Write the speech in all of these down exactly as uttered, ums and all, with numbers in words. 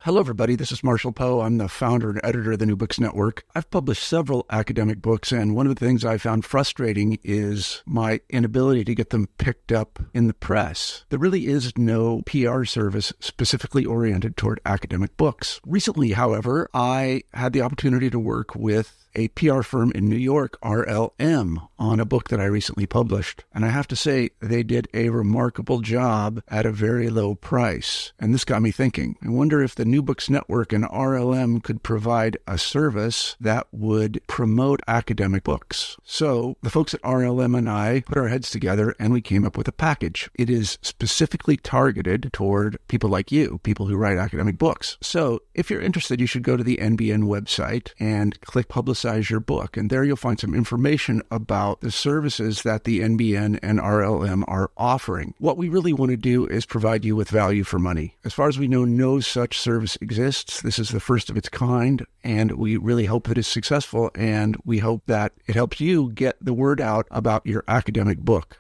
Hello, everybody. This is Marshall Poe. I'm the founder and editor of the New Books Network. I've published several academic books, and one of the things I found frustrating is my inability to get them picked up in the press. There really is no P R service specifically oriented toward academic books. Recently, however, I had the opportunity to work with a P R firm in New York, R L M, on a book that I recently published. And I have to say, they did a remarkable job at a very low price. And this got me thinking. I wonder if the New Books Network and R L M could provide a service that would promote academic books. So the folks at R L M and I put our heads together and we came up with a package. It is specifically targeted toward people like you, people who write academic books. So if you're interested, you should go to the N B N website and click Publicize your book. And there you'll find some information about the services that the N B N and R L M are offering. What we really want to do is provide you with value for money. As far as we know, no such service exists. This is the first of its kind, and we really hope that it's successful, and we hope that it helps you get the word out about your academic book.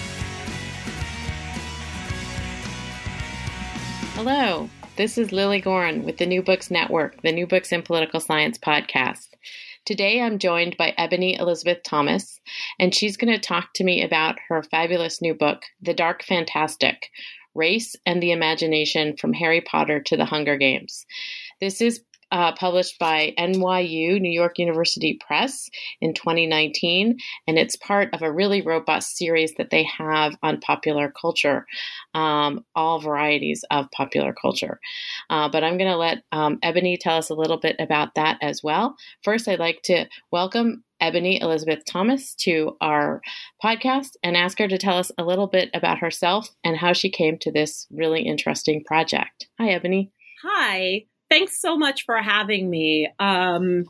Hello, this is Lily Gorin with the New Books Network, the New Books in Political Science podcast. Today, I'm joined by Ebony Elizabeth Thomas, and she's going to talk to me about her fabulous new book, The Dark Fantastic: Race and the Imagination from Harry Potter to the Hunger Games. This is uh, published by N Y U, New York University Press, in twenty nineteen, and it's part of a really robust series that they have on popular culture, um, all varieties of popular culture. Uh, but I'm going to let um, Ebony tell us a little bit about that as well. First, I'd like to welcome Ebony Elizabeth Thomas to our podcast and ask her to tell us a little bit about herself and how she came to this really interesting project. Hi, Ebony. Hi. Thanks so much for having me. Um,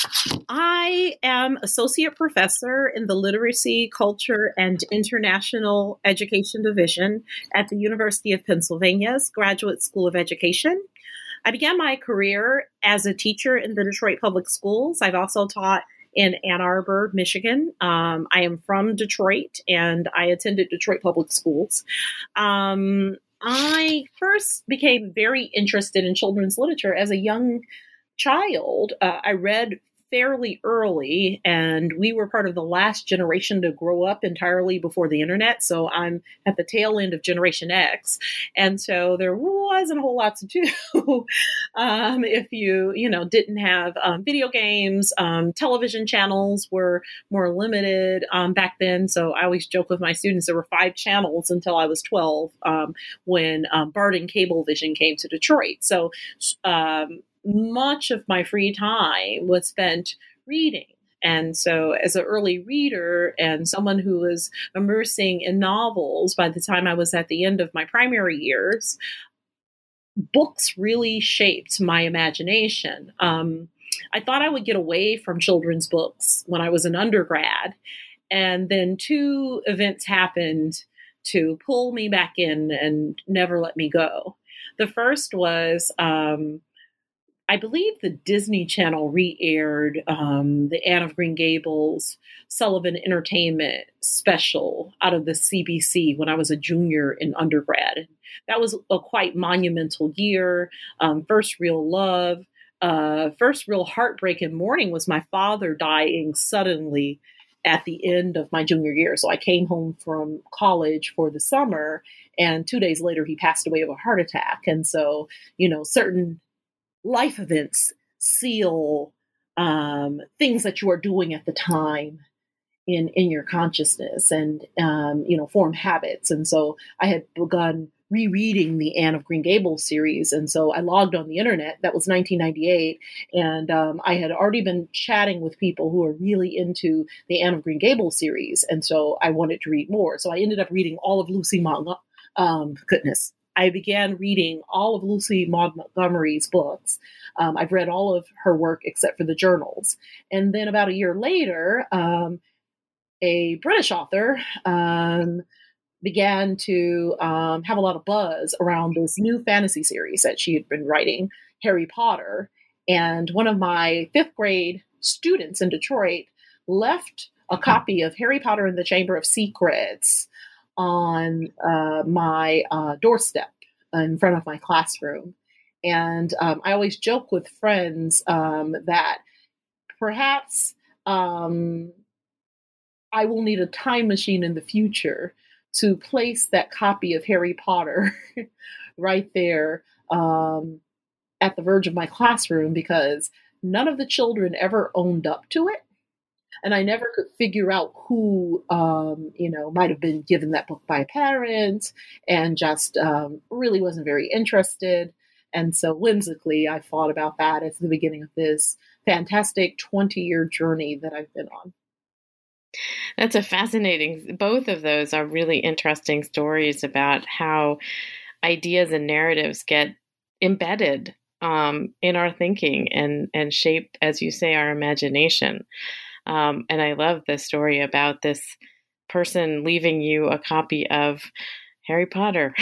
I am associate professor in the Literacy, Culture, and International Education Division at the University of Pennsylvania's Graduate School of Education. I began my career as a teacher in the Detroit Public Schools. I've also taught in Ann Arbor, Michigan. Um, I am from Detroit, and I attended Detroit Public Schools. Um, I first became very interested in children's literature as a young child. Uh, I read fairly early, and we were part of the last generation to grow up entirely before the internet. So I'm at the tail end of Generation X. And so there wasn't a whole lot to do um, if you, you know, didn't have um, video games. Um, television channels were more limited um, back then. So I always joke with my students, there were five channels until I was twelve um, when um, Barton Cablevision came to Detroit. So um, much of my free time was spent reading. And so as an early reader and someone who was immersing in novels by the time I was at the end of my primary years, books really shaped my imagination. Um, I thought I would get away from children's books when I was an undergrad. And then two events happened to pull me back in and never let me go. The first was, um, I believe the Disney Channel re-aired um, the Anne of Green Gables Sullivan Entertainment special out of the C B C when I was a junior in undergrad. That was a quite monumental year. Um, first real love, uh, first real heartbreak and mourning was my father dying suddenly at the end of my junior year. So I came home from college for the summer, and two days later he passed away of a heart attack. And so, you know, certain life events seal um, things that you are doing at the time in, in your consciousness and, um, you know, form habits. And so I had begun rereading the Anne of Green Gables series. And so I logged on the internet. That was nineteen ninety-eight. And um, I had already been chatting with people who are really into the Anne of Green Gables series. And so I wanted to read more. So I ended up reading all of Lucy Montgomery. Um, goodness. I began reading all of Lucy Montgomery's books. Um, I've read all of her work except for the journals. And then about a year later, um, a British author um, began to um, have a lot of buzz around this new fantasy series that she had been writing, Harry Potter. And one of my fifth grade students in Detroit left a copy of Harry Potter and the Chamber of Secrets on uh, my uh, doorstep in front of my classroom. And um, I always joke with friends um, that perhaps um, I will need a time machine in the future to place that copy of Harry Potter right there um, at the verge of my classroom, because none of the children ever owned up to it. And I never could figure out who, um, you know, might have been given that book by a parent and just um, really wasn't very interested. And so whimsically, I thought about that as the beginning of this fantastic twenty-year journey that I've been on. That's a fascinating, both of those are really interesting stories about how ideas and narratives get embedded um, in our thinking and, and shape, as you say, our imagination. Um, and I love the story about this person leaving you a copy of Harry Potter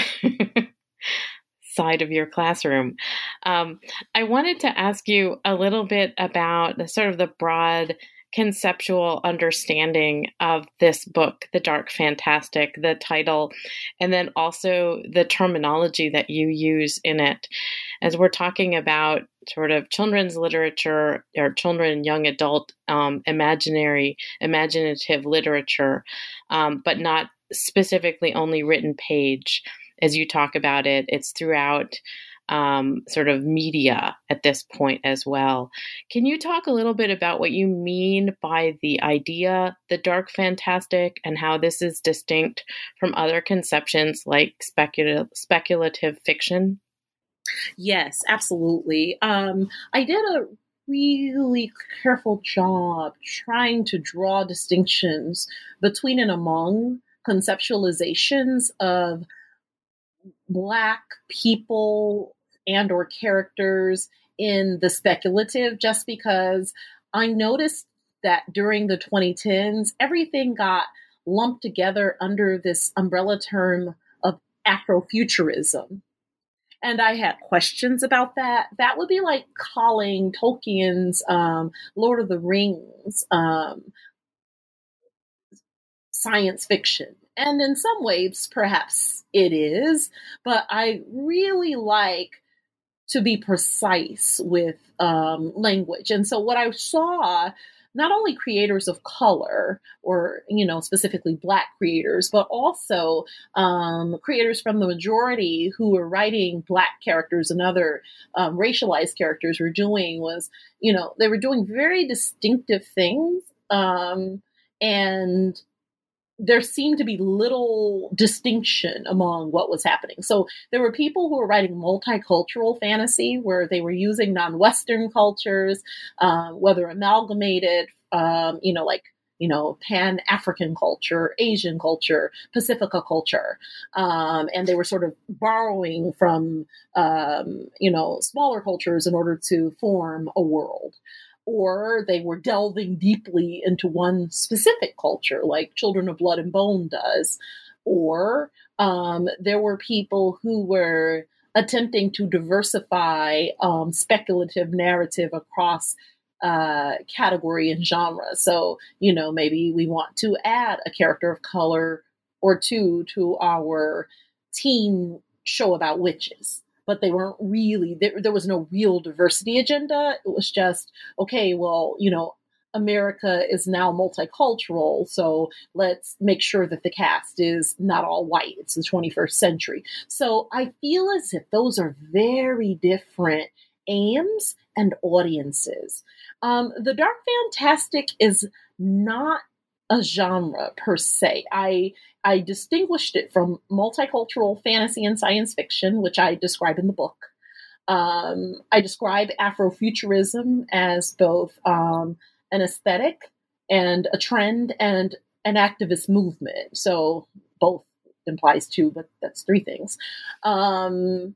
side of your classroom. Um, I wanted to ask you a little bit about the sort of the broad conceptual understanding of this book, The Dark Fantastic, the title, and then also the terminology that you use in it. As we're talking about sort of children's literature or children, young adult, um, imaginary, imaginative literature, um, but not specifically only written page. As you talk about it, it's throughout um, sort of media at this point as well. Can you talk a little bit about what you mean by the idea, the dark fantastic, and how this is distinct from other conceptions like speculative, speculative fiction? Yes, absolutely. Um, I did a really careful job trying to draw distinctions between and among conceptualizations of Black people and or characters in the speculative, just because I noticed that during the twenty tens, everything got lumped together under this umbrella term of Afrofuturism. And I had questions about that. That would be like calling Tolkien's um, Lord of the Rings um, science fiction. And in some ways, perhaps it is, but I really like to be precise with um, language. And so what I saw, not only creators of color or, you know, specifically Black creators, but also um, creators from the majority who were writing Black characters and other um, racialized characters were doing was, you know, they were doing very distinctive things. Um, and there seemed to be little distinction among what was happening. So there were people who were writing multicultural fantasy where they were using non-Western cultures, um, whether amalgamated, um, you know, like, you know, Pan-African culture, Asian culture, Pacifica culture. Um, and they were sort of borrowing from, um, you know, smaller cultures in order to form a world. Or they were delving deeply into one specific culture, like Children of Blood and Bone does. Or um, there were people who were attempting to diversify um, speculative narrative across uh, category and genre. So, you know, maybe we want to add a character of color or two to our teen show about witches. But they weren't really, there, there was no real diversity agenda. It was just, okay, well, you know, America is now multicultural, so let's make sure that the cast is not all white. It's the twenty-first century. So I feel as if those are very different aims and audiences. Um, the Dark Fantastic is not a genre per se. I I distinguished it from multicultural fantasy and science fiction, which I describe in the book. Um, I describe Afrofuturism as both um, an aesthetic and a trend and an activist movement. So both implies two, but that's three things. Um,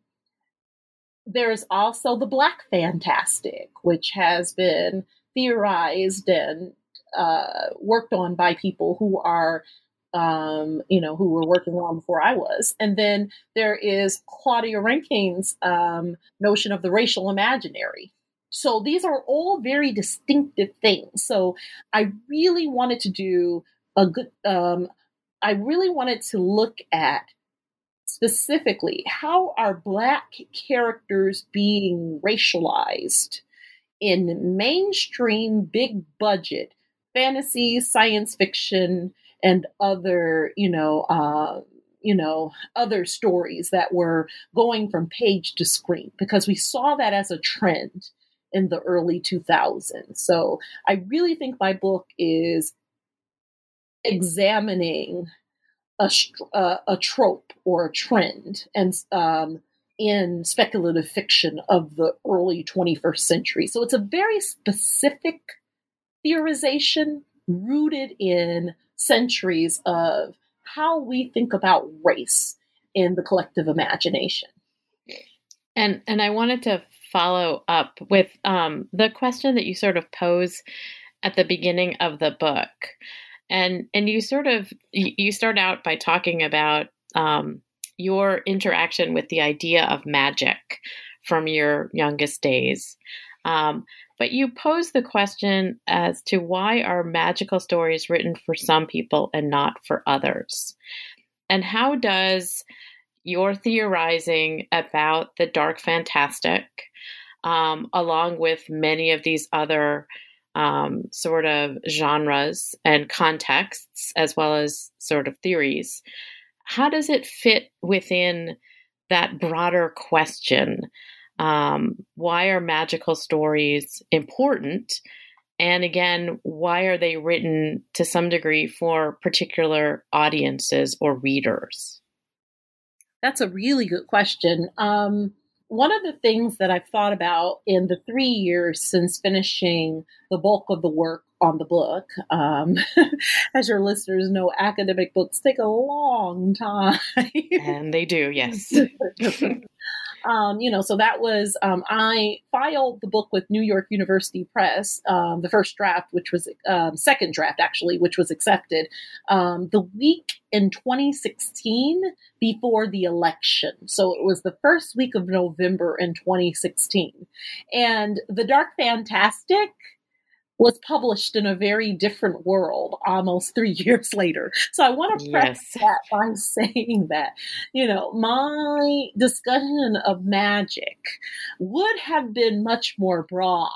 there's also the Black Fantastic, which has been theorized and uh, worked on by people who are Um, you know, who were working on before I was. And then there is Claudia Rankine's um, notion of the racial imaginary. So these are all very distinctive things. So I really wanted to do a good, um, I really wanted to look at specifically, how are Black characters being racialized in mainstream, big budget fantasy, science fiction, and other, you know, uh, you know, other stories that were going from page to screen, because we saw that as a trend in the early two thousands. So I really think my book is examining a, uh, a trope or a trend and um, in speculative fiction of the early twenty-first century. So it's a very specific theorization rooted in centuries of how we think about race in the collective imagination. And and I wanted to follow up with um, the question that you sort of pose at the beginning of the book. And and you sort of, you start out by talking about um, your interaction with the idea of magic from your youngest days. Um, but you pose the question as to why are magical stories written for some people and not for others? And how does your theorizing about the dark fantastic, um, along with many of these other um, sort of genres and contexts, as well as sort of theories, how does it fit within that broader question? Um, why are magical stories important? And again, why are they written to some degree for particular audiences or readers? That's a really good question. Um, one of the things that I've thought about in the three years since finishing the bulk of the work on the book, um, as your listeners know, academic books take a long time. And they do, yes. Um, you know, so that was, um, I filed the book with New York University Press, um, the first draft, which was, um, second draft actually, which was accepted, um, the week in twenty sixteen before the election. So it was the first week of November in twenty sixteen. And The Dark Fantastic was published in a very different world almost three years later. So I want to preface yes. that by saying that, you know, my discussion of magic would have been much more broad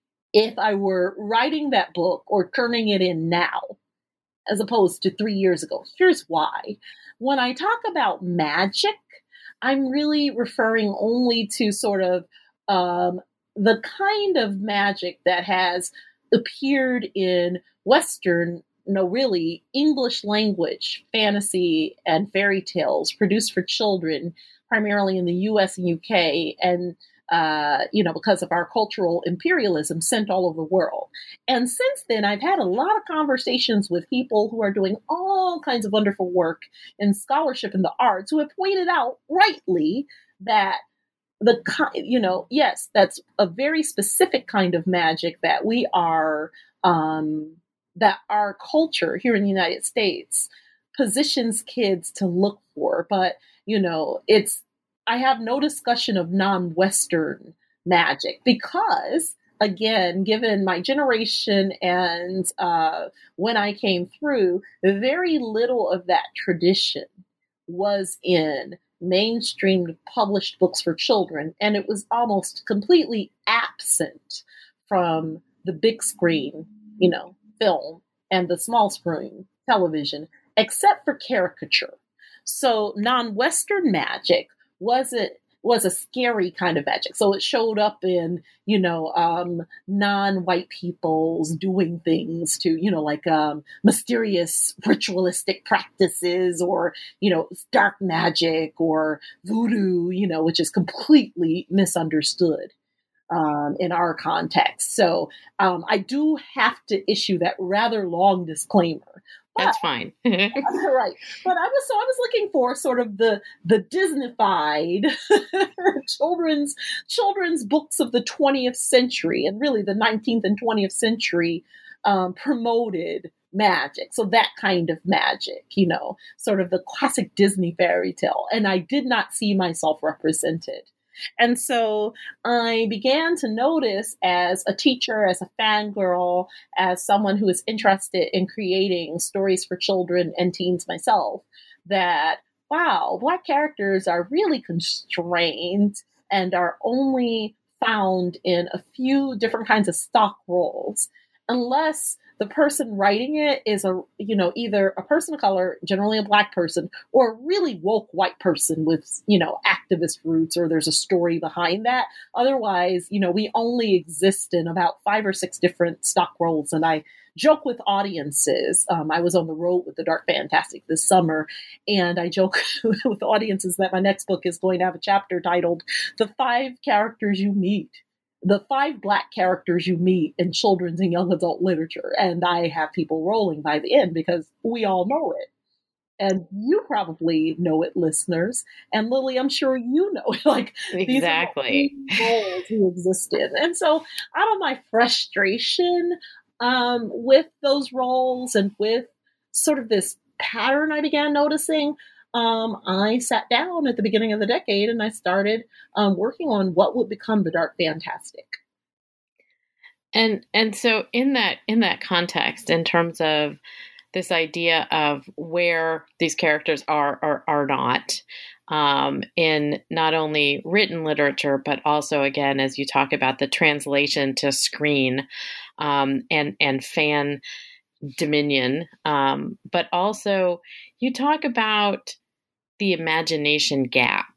if I were writing that book or turning it in now, as opposed to three years ago. Here's why. When I talk about magic, I'm really referring only to sort of um, the kind of magic that has appeared in Western, no, really English language fantasy and fairy tales produced for children, primarily in the U S and U K, and uh, you know, because of our cultural imperialism sent all over the world. And since then, I've had a lot of conversations with people who are doing all kinds of wonderful work in scholarship in the arts who have pointed out rightly that the, you know, yes, that's a very specific kind of magic that we are, um, that our culture here in the United States positions kids to look for. But, you know, it's, I have no discussion of non-Western magic because, again, given my generation and uh, when I came through, very little of that tradition was in mainstream published books for children, and it was almost completely absent from the big screen, you know, film and the small screen television, except for caricature. So non-Western magic wasn't was a scary kind of magic. So it showed up in, you know, um, non-white peoples doing things to, you know, like um, mysterious ritualistic practices or, you know, dark magic or voodoo, you know, which is completely misunderstood um, in our context. So um, I do have to issue that rather long disclaimer. But, That's fine. right. But I was so I was looking for sort of the the Disneyfied children's children's books of the twentieth century, and really the nineteenth and twentieth century um, promoted magic. So that kind of magic, you know, sort of the classic Disney fairy tale. And I did not see myself represented. And so I began to notice as a teacher, as a fangirl, as someone who is interested in creating stories for children and teens myself, that wow, Black characters are really constrained and are only found in a few different kinds of stock roles, unless the person writing it is a, you know, either a person of color, generally a Black person, or a really woke white person with, you know, activist roots, or there's a story behind that. Otherwise, you know, we only exist in about five or six different stock roles. And I joke with audiences. Um, I was on the road with the Dark Fantastic this summer, and I joke with audiences that my next book is going to have a chapter titled "The Five Characters You Meet." The five Black characters you meet in children's and young adult literature. And I have people rolling by the end because we all know it. And you probably know it, listeners. And Lily, I'm sure you know it. Like, exactly. These are the roles who exist in. And so out of my frustration um, with those roles and with sort of this pattern I began noticing, Um, I sat down at the beginning of the decade and I started um, working on what would become the Dark Fantastic. And and so in that in that context, in terms of this idea of where these characters are or are not um, in not only written literature, but also, again, as you talk about the translation to screen um, and and fan dominion, um, but also you talk about the imagination gap,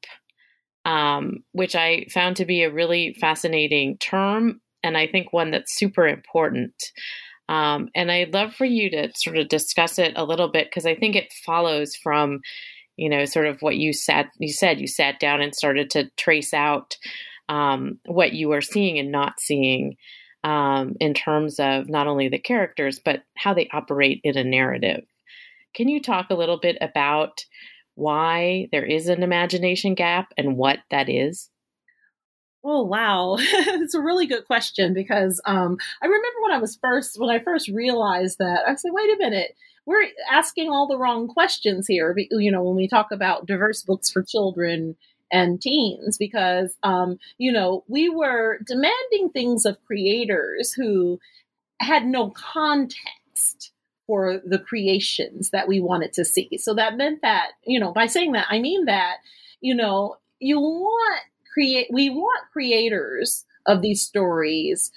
um, which I found to be a really fascinating term, and I think one that's super important. Um, and I'd love for you to sort of discuss it a little bit, because I think it follows from, you know, sort of what you sat, you said, you sat down and started to trace out um, what you are seeing and not seeing um, in terms of not only the characters, but how they operate in a narrative. Can you talk a little bit about why there is an imagination gap and what that is? Oh, wow. It's a really good question, because um, I remember when I was first, when I first realized that, I said, wait a minute, we're asking all the wrong questions here, you know, when we talk about diverse books for children and teens, because, um, you know, we were demanding things of creators who had no context for the creations that we wanted to see. So that meant that, you know, by saying that, I mean that, you know, you want create, we want creators of these stories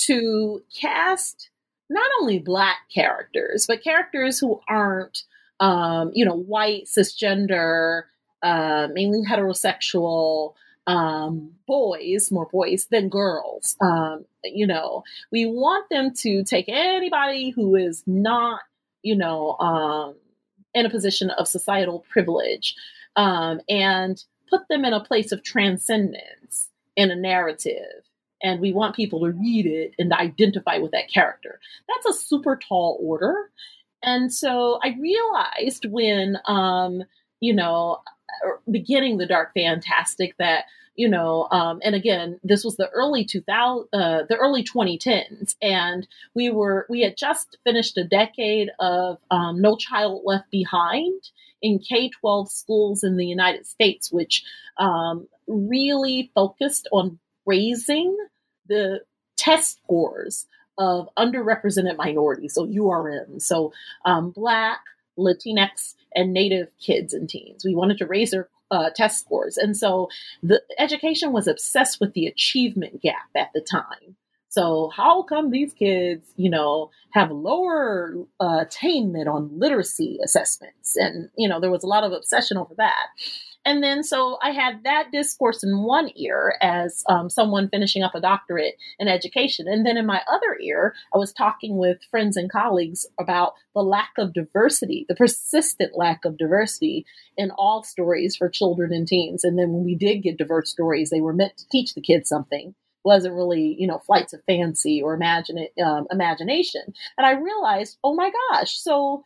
to cast not only Black characters, but characters who aren't, um, you know, white, cisgender, uh, mainly heterosexual, um, boys, more boys than girls. Um, you know, we want them to take anybody who is not, you know, um, in a position of societal privilege, um, and put them in a place of transcendence in a narrative. And we want people to read it and identify with that character. That's a super tall order. And so I realized when, um, you know, beginning the Dark Fantastic that, you know, um, and again, this was the early two thousand, uh, the early twenty tens, and we were we had just finished a decade of um, No Child Left Behind in K twelve schools in the United States, which um, really focused on raising the test scores of underrepresented minorities, so U R M, so um, Black, Latinx, and Native kids and teens. We wanted to raise their uh, test scores. And so the education was obsessed with the achievement gap at the time. So how come these kids, you know, have lower uh, attainment on literacy assessments? And, you know, there was a lot of obsession over that. And then so I had that discourse in one ear as um, someone finishing up a doctorate in education. And then in my other ear, I was talking with friends and colleagues about the lack of diversity, the persistent lack of diversity in all stories for children and teens. And then when we did get diverse stories, they were meant to teach the kids something. Wasn't really, you know, flights of fancy or imagine um, imagination. And I realized, oh my gosh, so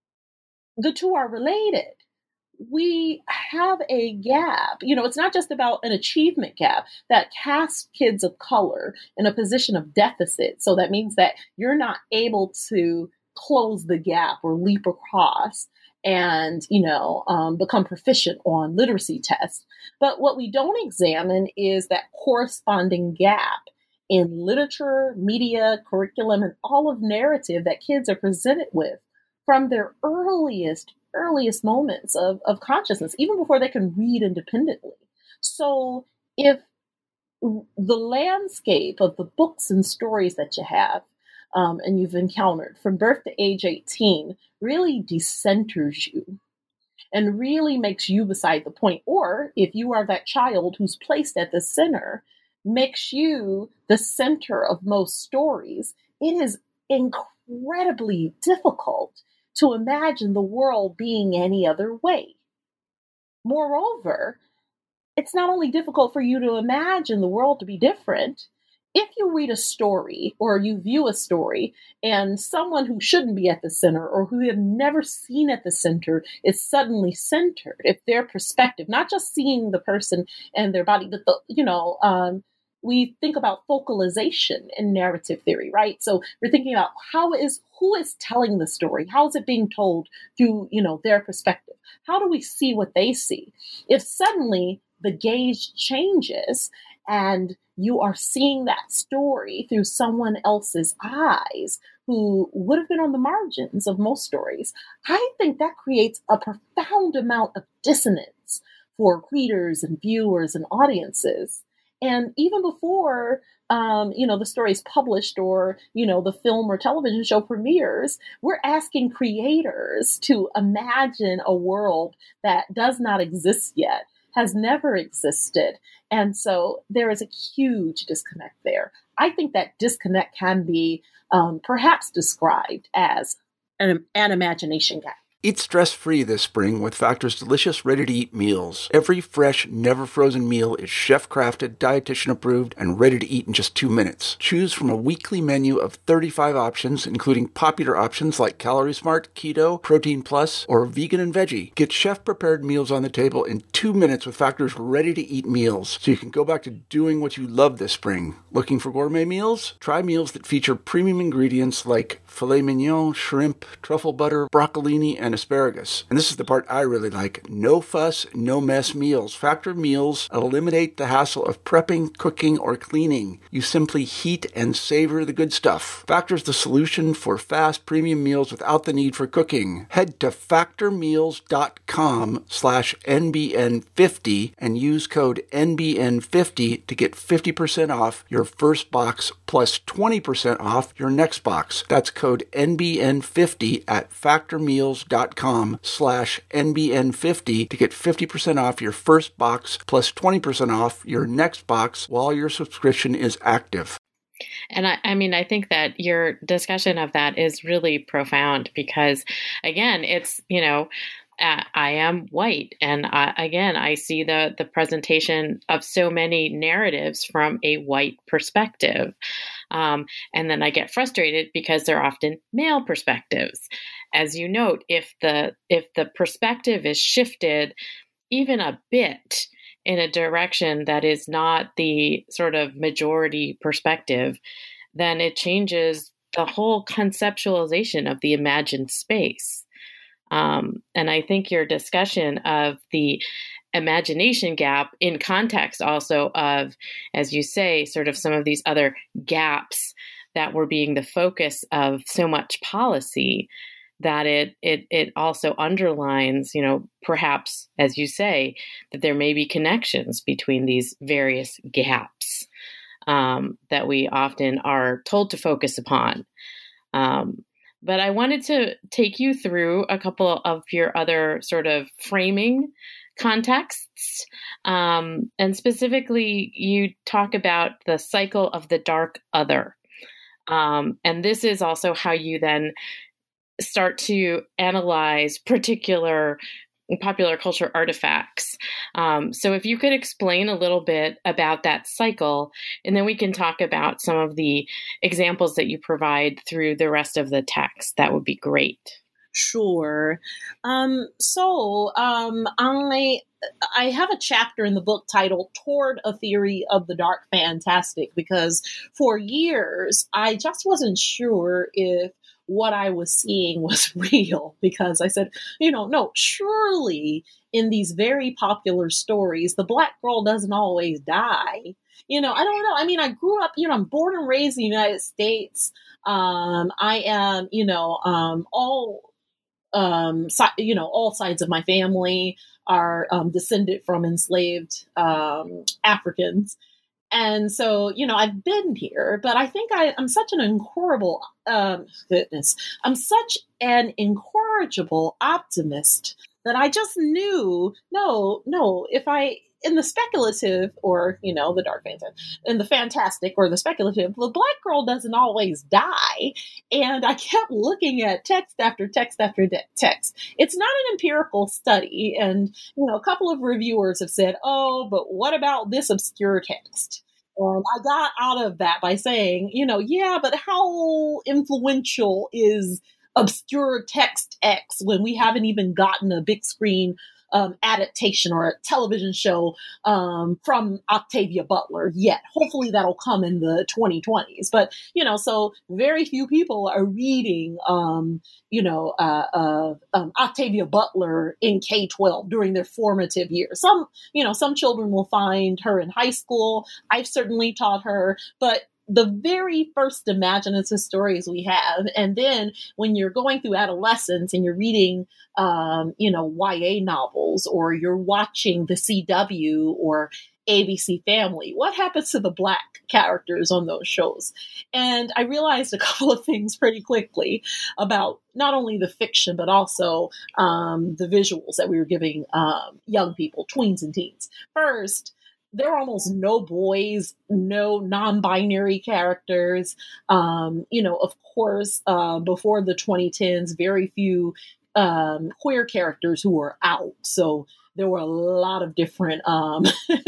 the two are related. We have a gap. You know, it's not just about an achievement gap that casts kids of color in a position of deficit. So that means that you're not able to close the gap or leap across and, you know, um, become proficient on literacy tests. But what we don't examine is that corresponding gap in literature, media, curriculum, and all of narrative that kids are presented with from their earliest earliest moments of, of consciousness, even before they can read independently. So if the landscape of the books and stories that you have um, and you've encountered from birth to age eighteen really decenters you and really makes you beside the point, or if you are that child who's placed at the center, makes you the center of most stories, it is incredibly difficult to imagine the world being any other way. Moreover, it's not only difficult for you to imagine the world to be different, if you read a story or you view a story and someone who shouldn't be at the center or who you have never seen at the center is suddenly centered, if their perspective, not just seeing the person and their body, but the, you know, um, we think about focalization in narrative theory, right? So we're thinking about how is, who is telling the story? How is it being told through, you know, their perspective? How do we see what they see? If suddenly the gaze changes and you are seeing that story through someone else's eyes who would have been on the margins of most stories, I think that creates a profound amount of dissonance for readers and viewers and audiences. And even before, um, you know, the story is published or, you know, the film or television show premieres, we're asking creators to imagine a world that does not exist yet, has never existed. And so there is a huge disconnect there. I think that disconnect can be um, perhaps described as an, an imagination gap. Eat stress-free this spring with Factor's delicious, ready-to-eat meals. Every fresh, never-frozen meal is chef-crafted, dietitian-approved, and ready to eat in just two minutes. Choose from a weekly menu of thirty-five options, including popular options like Calorie Smart, Keto, Protein Plus, or Vegan and Veggie. Get chef-prepared meals on the table in two minutes with Factor's ready-to-eat meals, so you can go back to doing what you love this spring. Looking for gourmet meals? Try meals that feature premium ingredients like filet mignon, shrimp, truffle butter, broccolini, and asparagus. And this is the part I really like. No fuss, no mess meals. Factor meals eliminate the hassle of prepping, cooking, or cleaning. You simply heat and savor the good stuff. Factor's the solution for fast premium meals without the need for cooking. Head to factormeals.com slash NBN50 and use code N B N fifty to get fifty percent off your first box plus twenty percent off your next box. That's code N B N fifty at factormeals.com slash NBN50 to get fifty percent off your first box plus twenty percent off your next box while your subscription is active. And I, I mean, I think that your discussion of that is really profound because, again, it's, you know, Uh, I am white. And I, again, I see the, the presentation of so many narratives from a white perspective. Um, and then I get frustrated because they're often male perspectives. As you note, if the, if the perspective is shifted even a bit in a direction that is not the sort of majority perspective, then it changes the whole conceptualization of the imagined space. Um, and I think your discussion of the imagination gap in context also of, as you say, sort of some of these other gaps that were being the focus of so much policy, that it it it also underlines, you know, perhaps, as you say, that there may be connections between these various gaps um, that we often are told to focus upon. Um, But I wanted to take you through a couple of your other sort of framing contexts. Um, and specifically, you talk about the cycle of the dark other. Um, and this is also how you then start to analyze particular popular culture artifacts. Um, so if you could explain a little bit about that cycle, and then we can talk about some of the examples that you provide through the rest of the text, that would be great. Sure. Um, so um, I I have a chapter in the book titled Toward a Theory of the Dark Fantastic, because for years, I just wasn't sure if what I was seeing was real, because I said, you know, no, surely in these very popular stories, the Black girl doesn't always die. You know, I don't know. I mean, I grew up, you know, I'm born and raised in the United States. Um, I am, you know, um, all um, si- you know, all sides of my family are um, descended from enslaved um, Africans. And so, you know, I've been here, but I think I, I'm such an incorrigible, um, goodness, I'm such an incorrigible optimist that I just knew, no, no, if I, in the speculative or, you know, the dark fantasy, in the fantastic or the speculative, the Black girl doesn't always die. And I kept looking at text after text after de- text. It's not an empirical study. And, you know, a couple of reviewers have said, oh, but what about this obscure text? And I got out of that by saying, you know, yeah, but how influential is obscure text X when we haven't even gotten a big screen um, adaptation or a television show um, from Octavia Butler yet? Hopefully that'll come in the twenty twenties. But, you know, so very few people are reading, um, you know, uh, uh, um, Octavia Butler in K twelve during their formative years. Some, you know, some children will find her in high school. I've certainly taught her, but the very first imaginative stories we have. And then when you're going through adolescence and you're reading, um, you know, Y A novels, or you're watching the C W or A B C Family, what happens to the Black characters on those shows? And I realized a couple of things pretty quickly about not only the fiction, but also um, the visuals that we were giving um, young people, tweens and teens. First, there are almost no boys, no non-binary characters. Um, you know, of course, uh, before the twenty tens, very few um, queer characters who were out. So there were a lot of different um,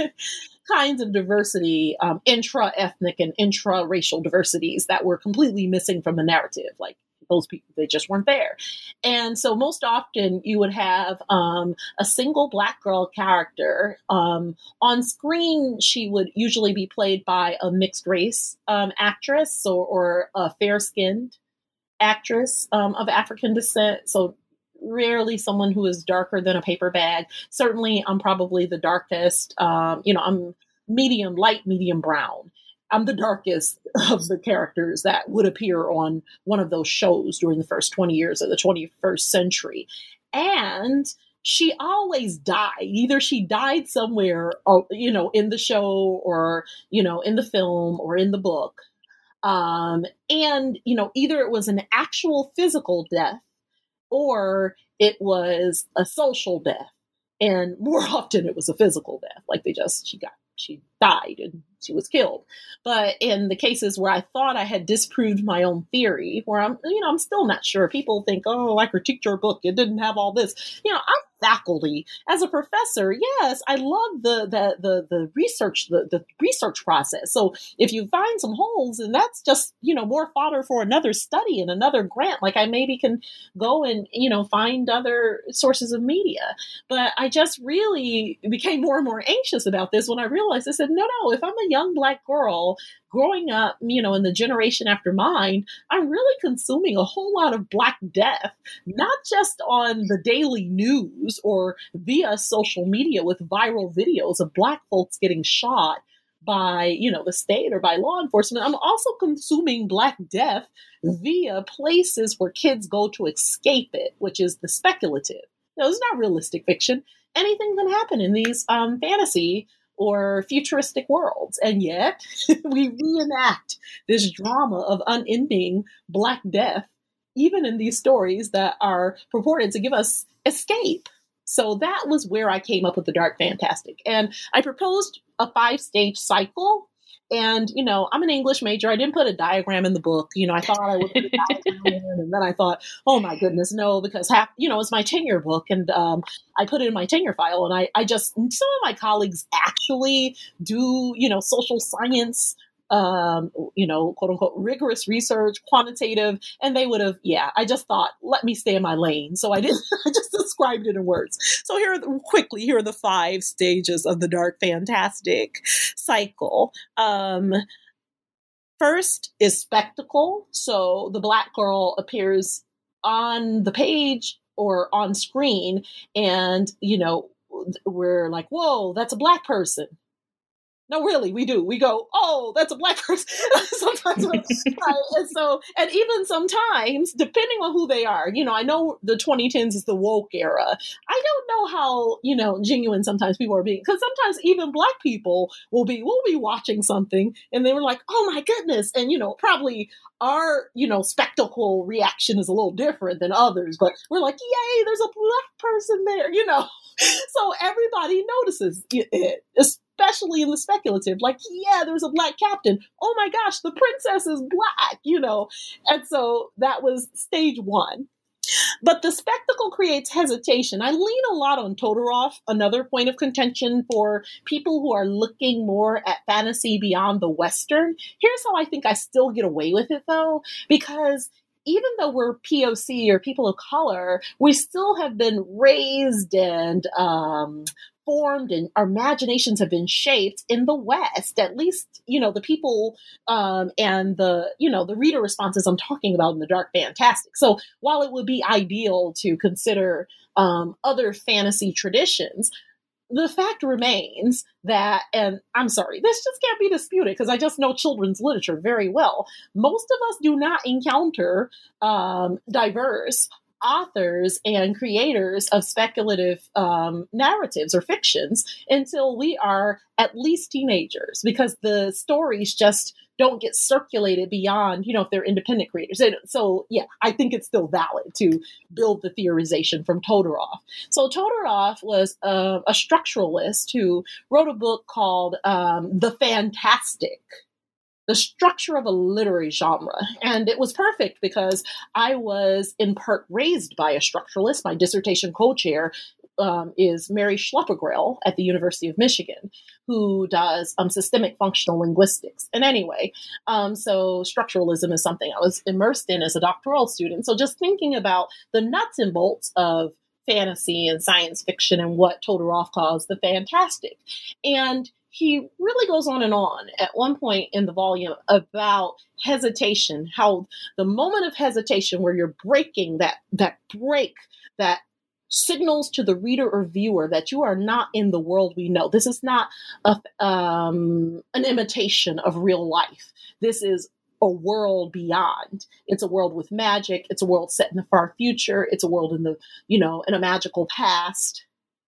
kinds of diversity, um, intra-ethnic and intra-racial diversities that were completely missing from the narrative. Like, those people, they just weren't there. And so most often you would have um, a single Black girl character. Um, on screen, she would usually be played by a mixed race um, actress or, or a fair-skinned actress um, of African descent. So rarely someone who is darker than a paper bag. Certainly I'm probably the darkest. Um, you know, I'm medium, light, medium brown. I'm the darkest of the characters that would appear on one of those shows during the first twenty years of the twenty-first century. And she always died. Either she died somewhere, you know, in the show or, you know, in the film or in the book. Um, and, you know, either it was an actual physical death or it was a social death. And more often it was a physical death. Like they just, she got, she died and she was killed. But in the cases where I thought I had disproved my own theory, where I'm, you know, I'm still not sure. People think, oh, I critiqued your book. It didn't have all this. You know, I'm faculty. As a professor, yes, I love the the the, the research, the, the research process. So if you find some holes, and that's just, you know, more fodder for another study and another grant, like I maybe can go and, you know, find other sources of media. But I just really became more and more anxious about this when I realized, I said, no, no, if I'm a young Black girl growing up, you know, in the generation after mine, I'm really consuming a whole lot of Black death, not just on the daily news or via social media with viral videos of Black folks getting shot by, you know, the state or by law enforcement. I'm also consuming Black death via places where kids go to escape it, which is the speculative. You know, it's not realistic fiction. Anything can happen in these um, fantasy or futuristic worlds. And yet we reenact this drama of unending Black death, even in these stories that are purported to give us escape. So that was where I came up with the dark fantastic. And I proposed a five-stage cycle. And, you know, I'm an English major. I didn't put a diagram in the book. You know, I thought I would put a diagram in, and then I thought, oh my goodness, no, because half, you know, it's my tenure book, and um, I put it in my tenure file, and I, I just, some of my colleagues actually do, you know, social science, um, you know, quote unquote, rigorous research, quantitative, and they would have, yeah, I just thought, let me stay in my lane. So I didn't, I just described it in words. So here are the, quickly, here are the five stages of the dark fantastic cycle. Um, first is spectacle. So the Black girl appears on the page or on screen, and, you know, we're like, whoa, that's a Black person. No, really, we do. We go, oh, that's a Black person. Sometimes Right? And so, and even sometimes, depending on who they are, you know, I know the twenty tens is the woke era. I don't know how, you know, genuine sometimes people are being, because sometimes even Black people will be, we'll be watching something and they were like, oh my goodness. And, you know, probably our, you know, spectacle reaction is a little different than others, but we're like, yay, there's a Black person there, you know. So everybody notices it, especially in the speculative, like, yeah, there's a Black captain. Oh my gosh, the princess is Black, you know. And so that was stage one. But the spectacle creates hesitation. I lean a lot on Todorov, another point of contention for people who are looking more at fantasy beyond the Western. Here's how I think I still get away with it, though, because even though we're P O C or people of color, we still have been raised and um, formed, and our imaginations have been shaped in the West. At least, you know, the people um, and the, you know, the reader responses I'm talking about in the Dark Fantastic. So while it would be ideal to consider um, other fantasy traditions, the fact remains that, and I'm sorry, this just can't be disputed because I just know children's literature very well. Most of us do not encounter um, diverse authors and creators of speculative um, narratives or fictions until we are at least teenagers, because the stories just don't get circulated beyond, you know, if they're independent creators. And so, yeah, I think it's still valid to build the theorization from Todorov. So Todorov was a, a structuralist who wrote a book called um, The Fantastic, the structure of a literary genre. And it was perfect because I was in part raised by a structuralist. My dissertation co-chair um, is Mary Schleppergrell at the University of Michigan, who does um, systemic functional linguistics. And anyway, um, so structuralism is something I was immersed in as a doctoral student. So just thinking about the nuts and bolts of fantasy and science fiction and what Todorov calls the fantastic. And he really goes on and on at one point in the volume about hesitation, how the moment of hesitation where you're breaking that, that break, that signals to the reader or viewer that you are not in the world we know. This is not a, um, an imitation of real life. This is a world beyond. It's a world with magic. It's a world set in the far future. It's a world in the, you know, in a magical past.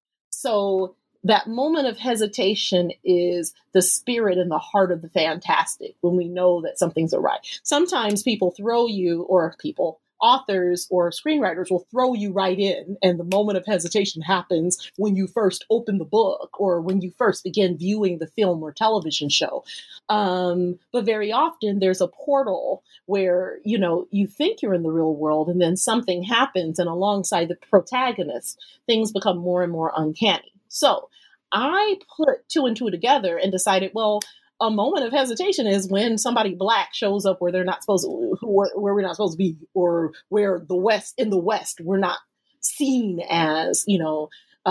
So that moment of hesitation is the spirit and the heart of the fantastic, when we know that something's awry. Sometimes people throw you, or people, authors or screenwriters will throw you right in, and the moment of hesitation happens when you first open the book or when you first begin viewing the film or television show. Um, but very often there's a portal where, you know, you think you're in the real world and then something happens, and alongside the protagonist, things become more and more uncanny. So I put two and two together and decided, well, a moment of hesitation is when somebody Black shows up where they're not supposed to, where, where we're not supposed to be, or where the West, in the West, we're not seen as, you know,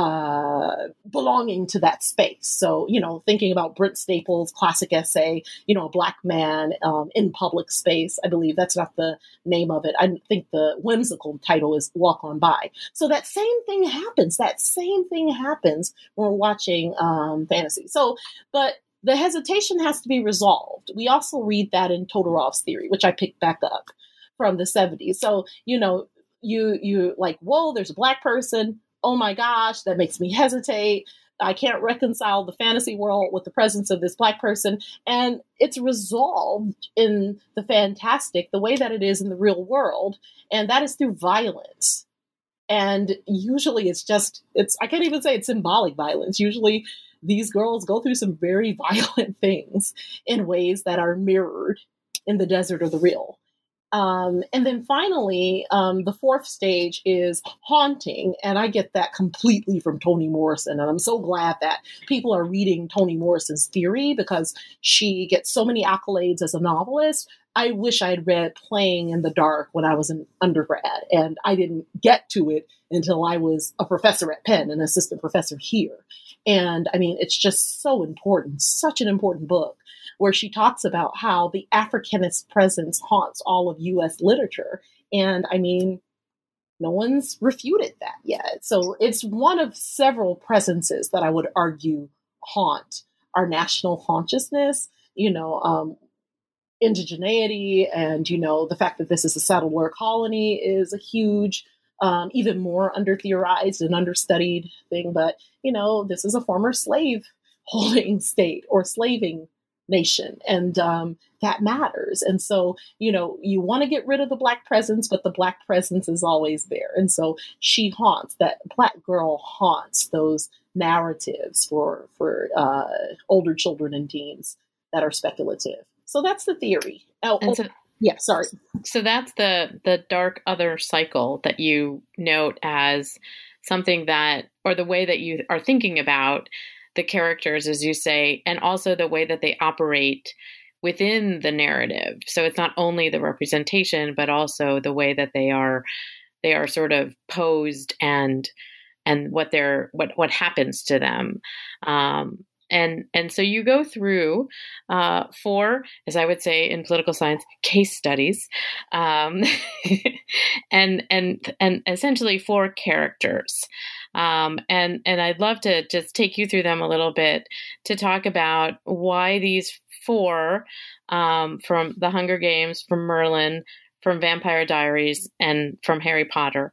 uh, belonging to that space. So, you know, thinking about Brent Staples' classic essay, you know, a Black man um, in public space. I believe that's not the name of it. I think the whimsical title is Walk On By. So that same thing happens. That same thing happens when we're watching um, fantasy. So, but the hesitation has to be resolved. We also read that in Todorov's theory, which I picked back up from the seventies. So, you know, you, you like, whoa, there's a Black person. Oh my gosh, that makes me hesitate. I can't reconcile the fantasy world with the presence of this Black person. And it's resolved in the fantastic the way that it is in the real world. And that is through violence. And usually it's just, it's, I can't even say it's symbolic violence. Usually these girls go through some very violent things in ways that are mirrored in the desert of the real. Um, and then finally, um, the fourth stage is haunting. And I get that completely from Toni Morrison. And I'm so glad that people are reading Toni Morrison's theory, because she gets so many accolades as a novelist. I wish I had read Playing in the Dark when I was an undergrad, and I didn't get to it until I was a professor at Penn, an assistant professor here. And I mean, it's just so important, such an important book, where she talks about how the Africanist presence haunts all of U S literature. And I mean, no one's refuted that yet. So it's one of several presences that I would argue haunt our national consciousness. You know, um, indigeneity and, you know, the fact that this is a settler colony is a huge, um, even more under-theorized and understudied thing. But, you know, this is a former slave holding state or slaving nation. And um, that matters. And so, you know, you want to get rid of the Black presence, but the Black presence is always there. And so she haunts, that Black girl haunts those narratives for, for uh, older children and teens that are speculative. So that's the theory. Oh, And so, yeah, sorry. so that's the the dark other cycle that you note as something that, or the way that you are thinking about the characters, as you say, and also the way that they operate within the narrative. So it's not only the representation, but also the way that they are they are sort of posed and and what they're what what happens to them. Um, And and so you go through uh, four, as I would say in political science, case studies, um, and and and essentially four characters. Um, and and I'd love to just take you through them a little bit to talk about why these four, um, from The Hunger Games, from Merlin, from Vampire Diaries, and from Harry Potter,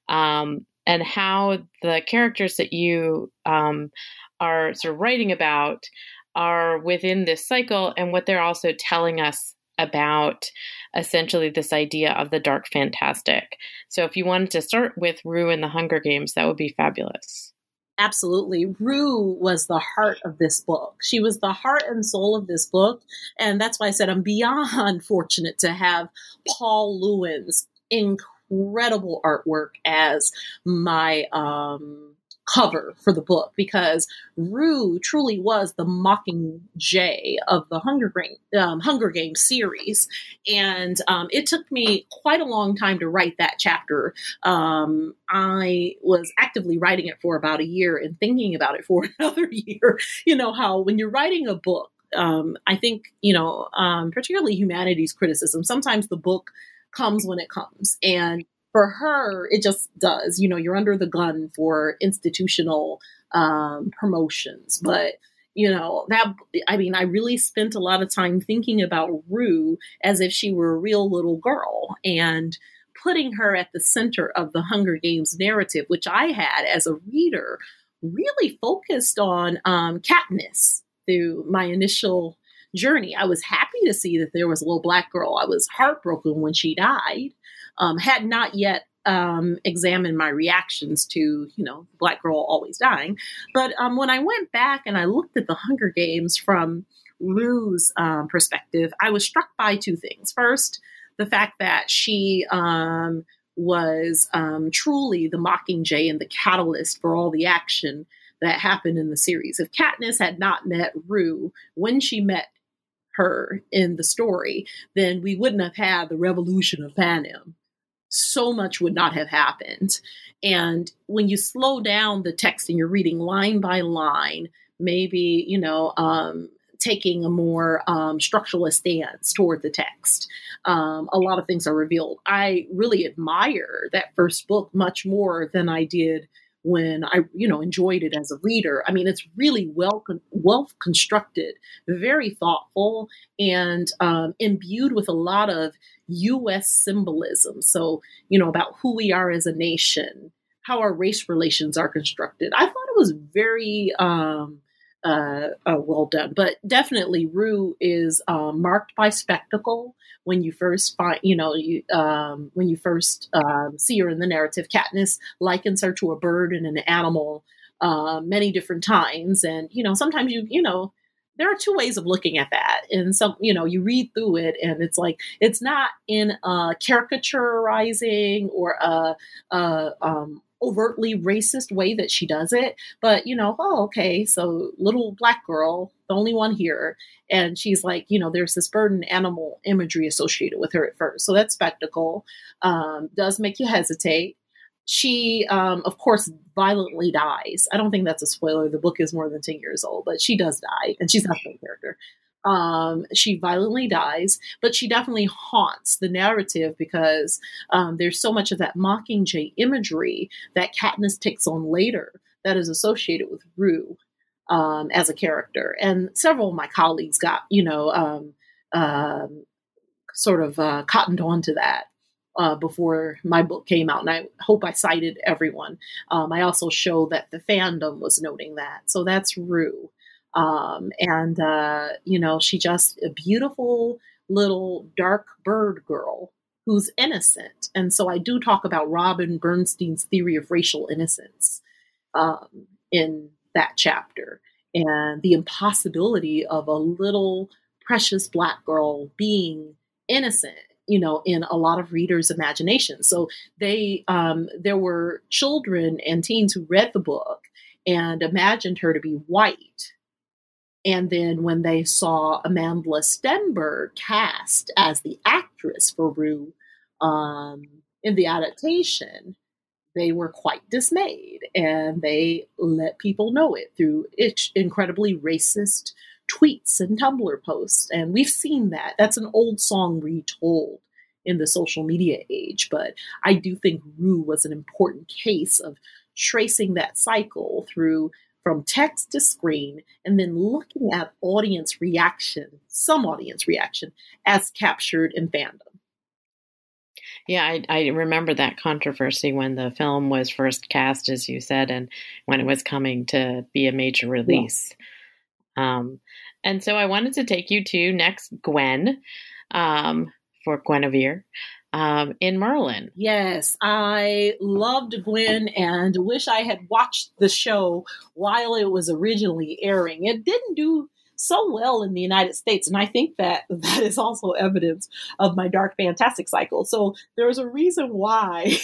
um, and how the characters that you um, are sort of writing about are within this cycle and what they're also telling us about essentially this idea of the dark fantastic. So if you wanted to start with Rue in the Hunger Games, that would be fabulous. Absolutely. Rue was the heart of this book. She was the heart and soul of this book. And that's why I said I'm beyond fortunate to have Paul Lewin's incredible artwork as my um cover for the book, because Rue truly was the Mockingjay of the Hunger Games um, Hunger Games series, and um, it took me quite a long time to write that chapter. Um, I was actively writing it for about a year and thinking about it for another year. You know how when you're writing a book, um, I think you know, um, particularly humanities criticism, sometimes the book comes when it comes, and for her, it just does. You know, you're under the gun for institutional um, promotions. But, you know, that, I mean, I really spent a lot of time thinking about Rue as if she were a real little girl and putting her at the center of the Hunger Games narrative, which I had as a reader really focused on um, Katniss through my initial journey. I was happy to see that there was a little Black girl. I was heartbroken when she died. Um, had not yet um, examined my reactions to, you know, Black girl always dying. But um, when I went back and I looked at the Hunger Games from Rue's um, perspective, I was struck by two things. First, the fact that she um, was um, truly the Mockingjay and the catalyst for all the action that happened in the series. If Katniss had not met Rue when she met her in the story, then we wouldn't have had the revolution of Panem. So much would not have happened. And when you slow down the text and you're reading line by line, maybe, you know, um, taking a more um, structuralist stance toward the text, um, a lot of things are revealed. I really admire that first book much more than I did when I, you know, enjoyed it as a reader. I mean, it's really well, well constructed, very thoughtful, and um, imbued with a lot of U S symbolism. So, you know, about who we are as a nation, how our race relations are constructed. I thought it was very um, uh, uh, well done, but definitely Rue is uh, marked by spectacle. When you first find, you know, you, um, when you first um, see her in the narrative, Katniss likens her to a bird and an animal uh, many different times. And, you know, sometimes you, you know, there are two ways of looking at that. And some, you know, you read through it and it's like, it's not in a caricaturizing or a, a um, overtly racist way that she does it, but, you know, oh, okay, so little Black girl, the only one here. And she's like, you know, there's this bird and animal imagery associated with her at first. So that spectacle um, does make you hesitate. She, um, of course, violently dies. I don't think that's a spoiler. The book is more than ten years old, but she does die, and she's not the main character. Um, she violently dies, but she definitely haunts the narrative because um, there's so much of that Mockingjay imagery that Katniss takes on later that is associated with Rue um, as a character. And several of my colleagues got, you know, um, um, sort of uh, cottoned on to that uh, before my book came out. And I hope I cited everyone. Um, I also show that the fandom was noting that. So that's Rue. Um, and, uh, you know, she just a beautiful little dark bird girl who's innocent. And so I do talk about Robin Bernstein's theory of racial innocence um, in that chapter, and the impossibility of a little precious Black girl being innocent, you know, in a lot of readers' imagination. So they, um, there were children and teens who read the book and imagined her to be white. And then when they saw Amanda Stenberg cast as the actress for Rue um, in the adaptation, they were quite dismayed, and they let people know it through incredibly racist tweets and Tumblr posts. And we've seen that. That's an old song retold in the social media age. But I do think Rue was an important case of tracing that cycle through from text to screen, and then looking at audience reaction, some audience reaction, as captured in fandom. Yeah, I, I remember that controversy when the film was first cast, as you said, and when it was coming to be a major release. Yeah. Um, and so I wanted to take you to next Gwen um, for Guinevere. Um, in Merlin. Yes, I loved Gwen and wish I had watched the show while it was originally airing. It didn't do so well in the United States, and I think that that is also evidence of my Dark Fantastic cycle. So there's a reason why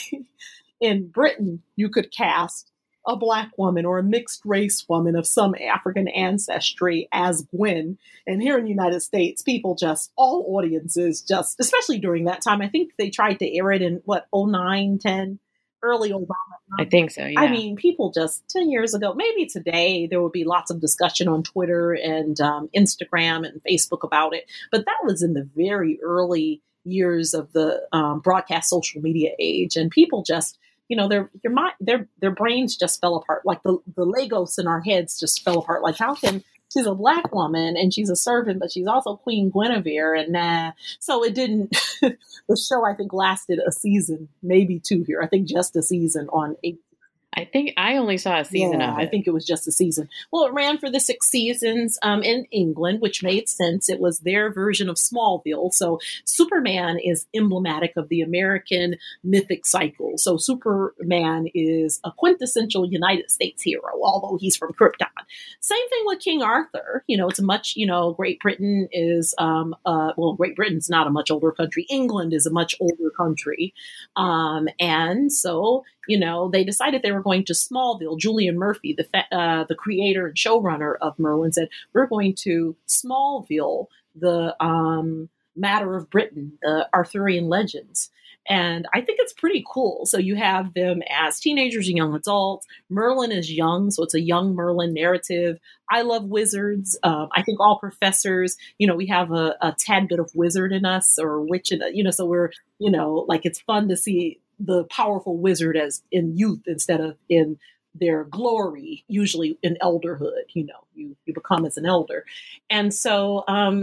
in Britain you could cast a Black woman or a mixed race woman of some African ancestry as Gwen. And here in the United States, people just, all audiences just, especially during that time, I think they tried to air it in what, oh nine, ten, early Obama. I think so, yeah. I mean, people just ten years ago, maybe today there would be lots of discussion on Twitter and um, Instagram and Facebook about it. But that was in the very early years of the um, broadcast social media age. And people just, you know, their your mind, their their brains just fell apart. Like the, the Legos in our heads just fell apart. Like, how can she's a Black woman and she's a servant, but she's also Queen Guinevere, and nah. So it didn't. The show, I think, lasted a season, maybe two here. I think just a season on eight. I think I only saw a season yeah, of it. I think it was just a season. Well, it ran for the six seasons um, in England, which made sense. It was their version of Smallville. So Superman is emblematic of the American mythic cycle. So Superman is a quintessential United States hero, although he's from Krypton. Same thing with King Arthur. You know, it's a much, you know, Great Britain is, um, uh, well, Great Britain's not a much older country. England is a much older country. Um, and so, you know, they decided they were going to Smallville. Julian Murphy, the fa- uh, the creator and showrunner of Merlin, said, we're going to Smallville, the um, matter of Britain, the Arthurian legends. And I think it's pretty cool. So you have them as teenagers and young adults. Merlin is young, so it's a young Merlin narrative. I love wizards. Um, I think all professors, you know, we have a, a tad bit of wizard in us, or witch in, you know, so we're, you know, like it's fun to see the powerful wizard as in youth instead of in their glory, usually in elderhood. You know, you, you become as an elder. And so um,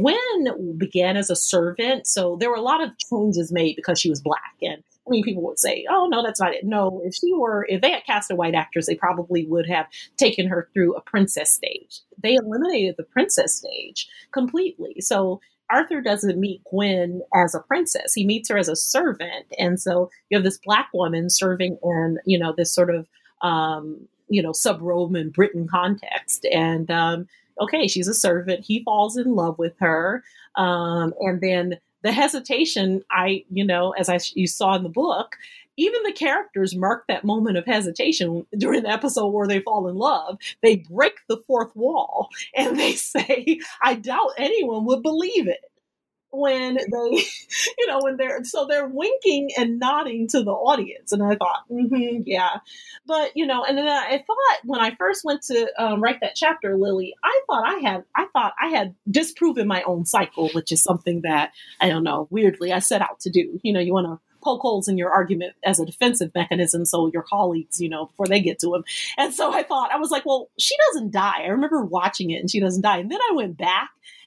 Gwen began as a servant. So there were a lot of changes made because she was Black. And I mean, people would say, oh, no, that's not it. No, if she were, if they had cast a white actress, they probably would have taken her through a princess stage. They eliminated the princess stage completely. So Arthur doesn't meet Gwen as a princess. He meets her as a servant. And so you have this Black woman serving in, you know, this sort of, um, you know, sub-Roman Britain context. And, um, okay, she's a servant. He falls in love with her. Um, and then the hesitation, I, you know, as I you saw in the book, even the characters mark that moment of hesitation during the episode where they fall in love. They break the fourth wall and they say, I doubt anyone would believe it. When they, you know, when they're, so they're winking and nodding to the audience. And I thought, mm-hmm, yeah. But, you know, and then I thought when I first went to um, write that chapter, Lily, I thought I had, I thought I had disproven my own cycle, which is something that, I don't know, weirdly I set out to do. You know, you want to poke holes in your argument as a defensive mechanism so your colleagues, you know, before they get to him. And so I thought, I was like, well, she doesn't die. I remember watching it and she doesn't die. And then I went back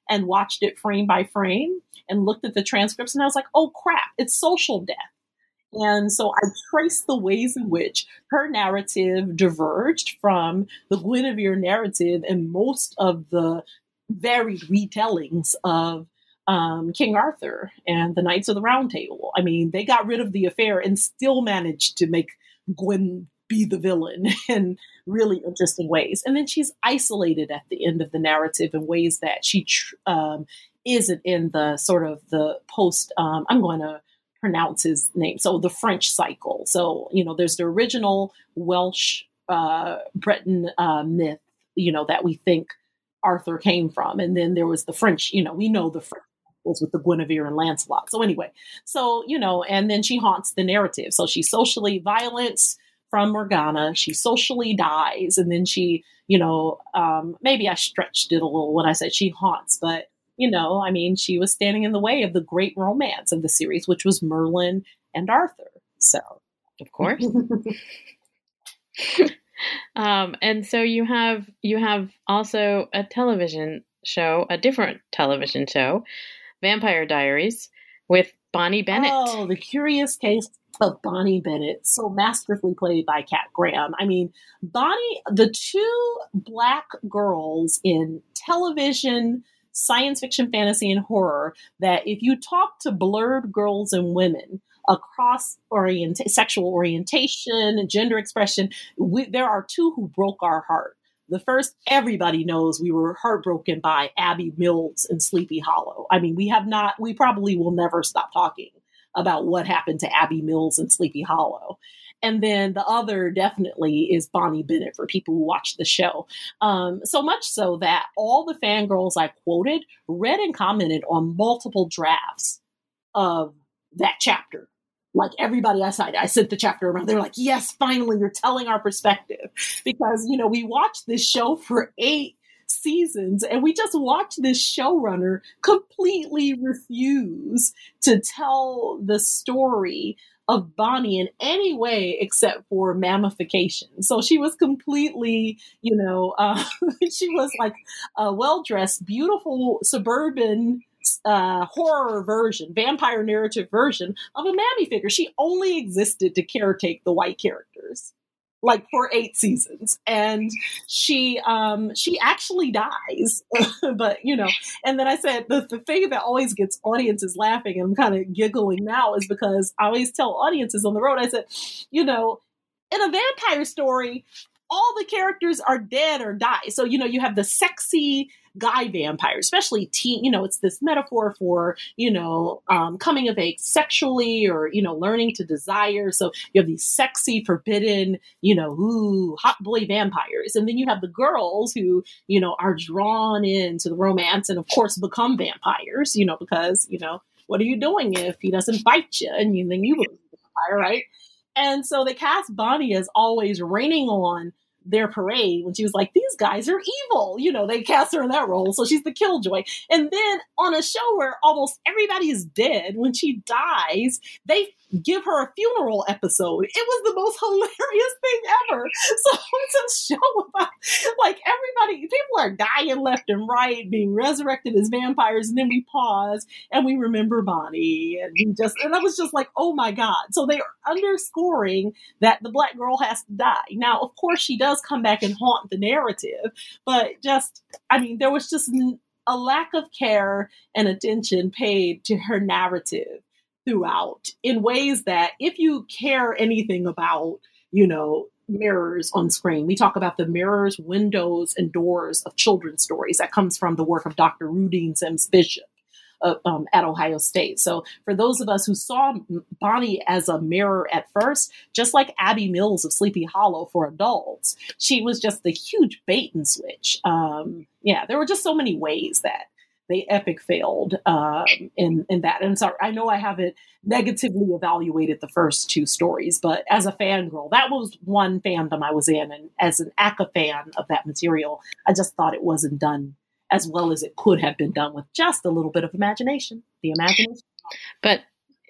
and watched it frame by frame and looked at the transcripts, and I was like, oh crap, it's social death. And so I traced the ways in which her narrative diverged from the Guinevere narrative and most of the varied retellings of um, King Arthur and the Knights of the Round Table. I mean, they got rid of the affair and still managed to make Gwyn be the villain in really interesting ways. And then she's isolated at the end of the narrative in ways that she tr- um, isn't in the sort of the post, um, I'm going to pronounce his name. So the French cycle. So, you know, there's the original Welsh uh, Breton uh, myth, you know, that we think Arthur came from. And then there was the French, you know, we know the French was with the Guinevere and Lancelot. So anyway, so, you know, and then she haunts the narrative. So she's socially violence from Morgana. She socially dies. And then she, you know, um, maybe I stretched it a little when I said she haunts, but you know, I mean, she was standing in the way of the great romance of the series, which was Merlin and Arthur. So, of course. um, and so you have you have also a television show, a different television show, Vampire Diaries, with Bonnie Bennett. Oh, the curious case of Bonnie Bennett, so masterfully played by Kat Graham. I mean, Bonnie, the two Black girls in television, science fiction, fantasy, and horror, that if you talk to blurred girls and women across orient- sexual orientation and gender expression, we, there are two who broke our heart. The first, everybody knows we were heartbroken by Abby Mills in Sleepy Hollow. I mean, we have not, we probably will never stop talking about what happened to Abby Mills in Sleepy Hollow. And then the other definitely is Bonnie Bennett for people who watch the show. Um, so much so that all the fangirls I quoted read and commented on multiple drafts of that chapter. Like everybody I cited, I sent the chapter around. They're like, yes, finally, you're telling our perspective. Because, you know, we watched this show for eight seasons and we just watched this showrunner completely refuse to tell the story of Bonnie in any way except for mammification. So she was completely, you know, uh, she was like a well-dressed, beautiful suburban uh, horror version, vampire narrative version of a mammy figure. She only existed to caretake the white characters, like for eight seasons. And she um she actually dies. But, you know, and then I said the, the thing that always gets audiences laughing, and I'm kind of giggling now, is because I always tell audiences on the road, I said, you know, in a vampire story, all the characters are dead or die. So, you know, you have the sexy guy vampire, especially teen, you know, it's this metaphor for, you know, um, coming of age sexually, or, you know, learning to desire. So you have these sexy, forbidden, you know, ooh, hot boy vampires. And then you have the girls who, you know, are drawn into the romance and of course become vampires, you know, because, you know, what are you doing if he doesn't bite you? And you, then you become a vampire, right? And so they cast Bonnie as always raining on their parade when she was like, these guys are evil. You know, they cast her in that role. So she's the killjoy. And then on a show where almost everybody is dead, when she dies, they give her a funeral episode. It was the most hilarious thing ever. So it's a show about like everybody, people are dying left and right, being resurrected as vampires. And then we pause and we remember Bonnie. And we just, and I was just like, oh my God. So they are underscoring that the Black girl has to die. Now, of course, she does come back and haunt the narrative, but just, I mean, there was just a lack of care and attention paid to her narrative throughout in ways that if you care anything about, you know, mirrors on screen, we talk about the mirrors, windows, and doors of children's stories. That comes from the work of Doctor Rudine Sims Bishop uh, um, at Ohio State. So for those of us who saw Bonnie as a mirror at first, just like Abby Mills of Sleepy Hollow for adults, she was just the huge bait and switch. Um, yeah, there were just so many ways that they epic failed um, in, in that. And sorry, I know I haven't negatively evaluated the first two stories, but as a fangirl, that was one fandom I was in. And as an A C A fan of that material, I just thought it wasn't done as well as it could have been done with just a little bit of imagination, the imagination. But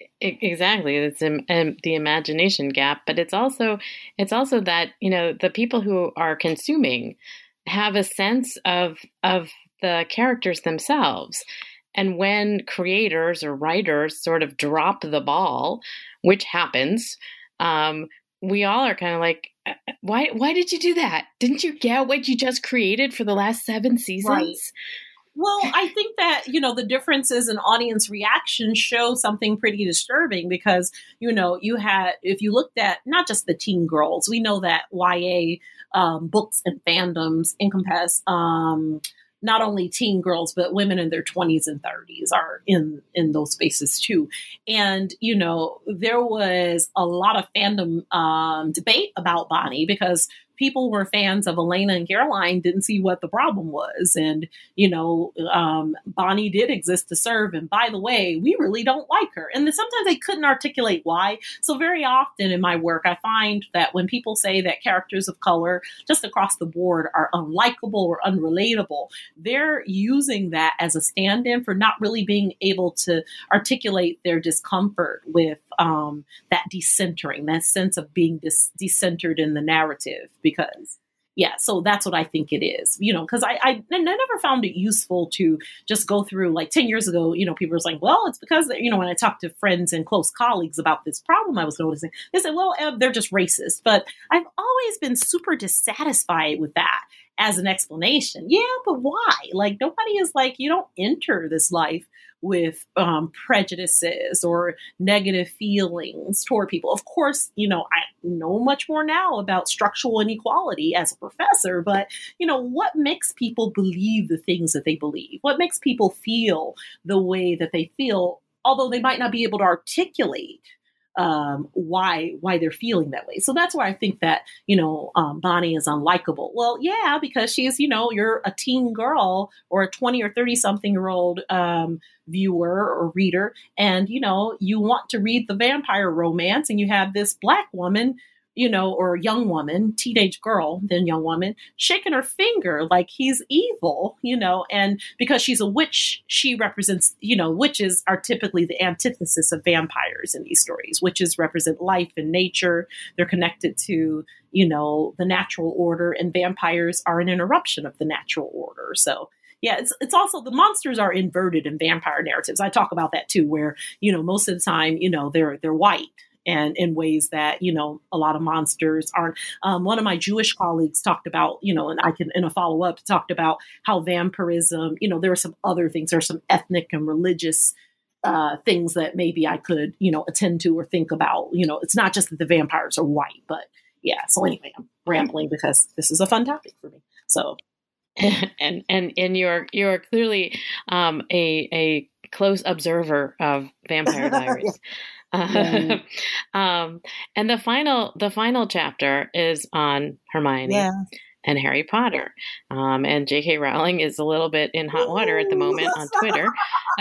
exactly, it's um, the imagination gap, but it's also, it's also that, you know, the people who are consuming have a sense of, of the characters themselves. And when creators or writers sort of drop the ball, which happens, um, we all are kind of like, why, why did you do that? Didn't you get what you just created for the last seven seasons? Right. Well, I think that, you know, the differences in audience reaction show something pretty disturbing because, you know, you had, if you looked at not just the teen girls, we know that Y A um, books and fandoms encompass um, not only teen girls, but women in their twenties and thirties are in, in those spaces too. And, you know, there was a lot of fandom um, debate about Bonnie because people were fans of Elena and Caroline, didn't see what the problem was. And, you know, um, Bonnie did exist to serve. And by the way, we really don't like her. And then sometimes they couldn't articulate why. So very often in my work, I find that when people say that characters of color just across the board are unlikable or unrelatable, they're using that as a stand-in for not really being able to articulate their discomfort with um, that decentering, that sense of being dis- decentered in the narrative. Because, yeah, so that's what I think it is, you know, because I, I, I never found it useful to just go through like ten years ago, you know, people were like, well, it's because, you know, when I talked to friends and close colleagues about this problem I was noticing, they said, well, uh, they're just racist. But I've always been super dissatisfied with that as an explanation. Yeah, but why? Like, nobody is like, you don't enter this life with um, prejudices or negative feelings toward people. Of course, you know, I know much more now about structural inequality as a professor, but, you know, what makes people believe the things that they believe? What makes people feel the way that they feel, although they might not be able to articulate Um, why why they're feeling that way. So that's why I think that, you know, um, Bonnie is unlikable. Well, yeah, because she's, you know, you're a teen girl or a twenty or thirty something year old um, viewer or reader. And, you know, you want to read the vampire romance and you have this Black woman, you know, or young woman, teenage girl, then young woman, shaking her finger like he's evil, you know, and because she's a witch, she represents, you know, witches are typically the antithesis of vampires in these stories. Witches represent life and nature. They're connected to, you know, the natural order, and vampires are an interruption of the natural order. So, yeah, it's it's also the monsters are inverted in vampire narratives. I talk about that too, where, you know, most of the time, you know, they're they're white. And in ways that, you know, a lot of monsters aren't. Um, one of my Jewish colleagues talked about, you know, and I can, in a follow up, talked about how vampirism, you know, there are some other things, there are some ethnic and religious uh, things that maybe I could, you know, attend to or think about. You know, it's not just that the vampires are white, but yeah. So anyway, I'm rambling because this is a fun topic for me. So. and and and you're you're clearly um, a a close observer of Vampire Diaries. Yeah. Uh, um, and the final the final chapter is on Hermione Yeah. and Harry Potter. Um, and J K Rowling is a little bit in hot water at the moment on Twitter.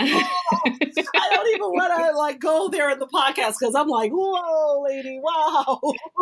I don't even want to like go there in the podcast because I'm like, whoa, lady, wow.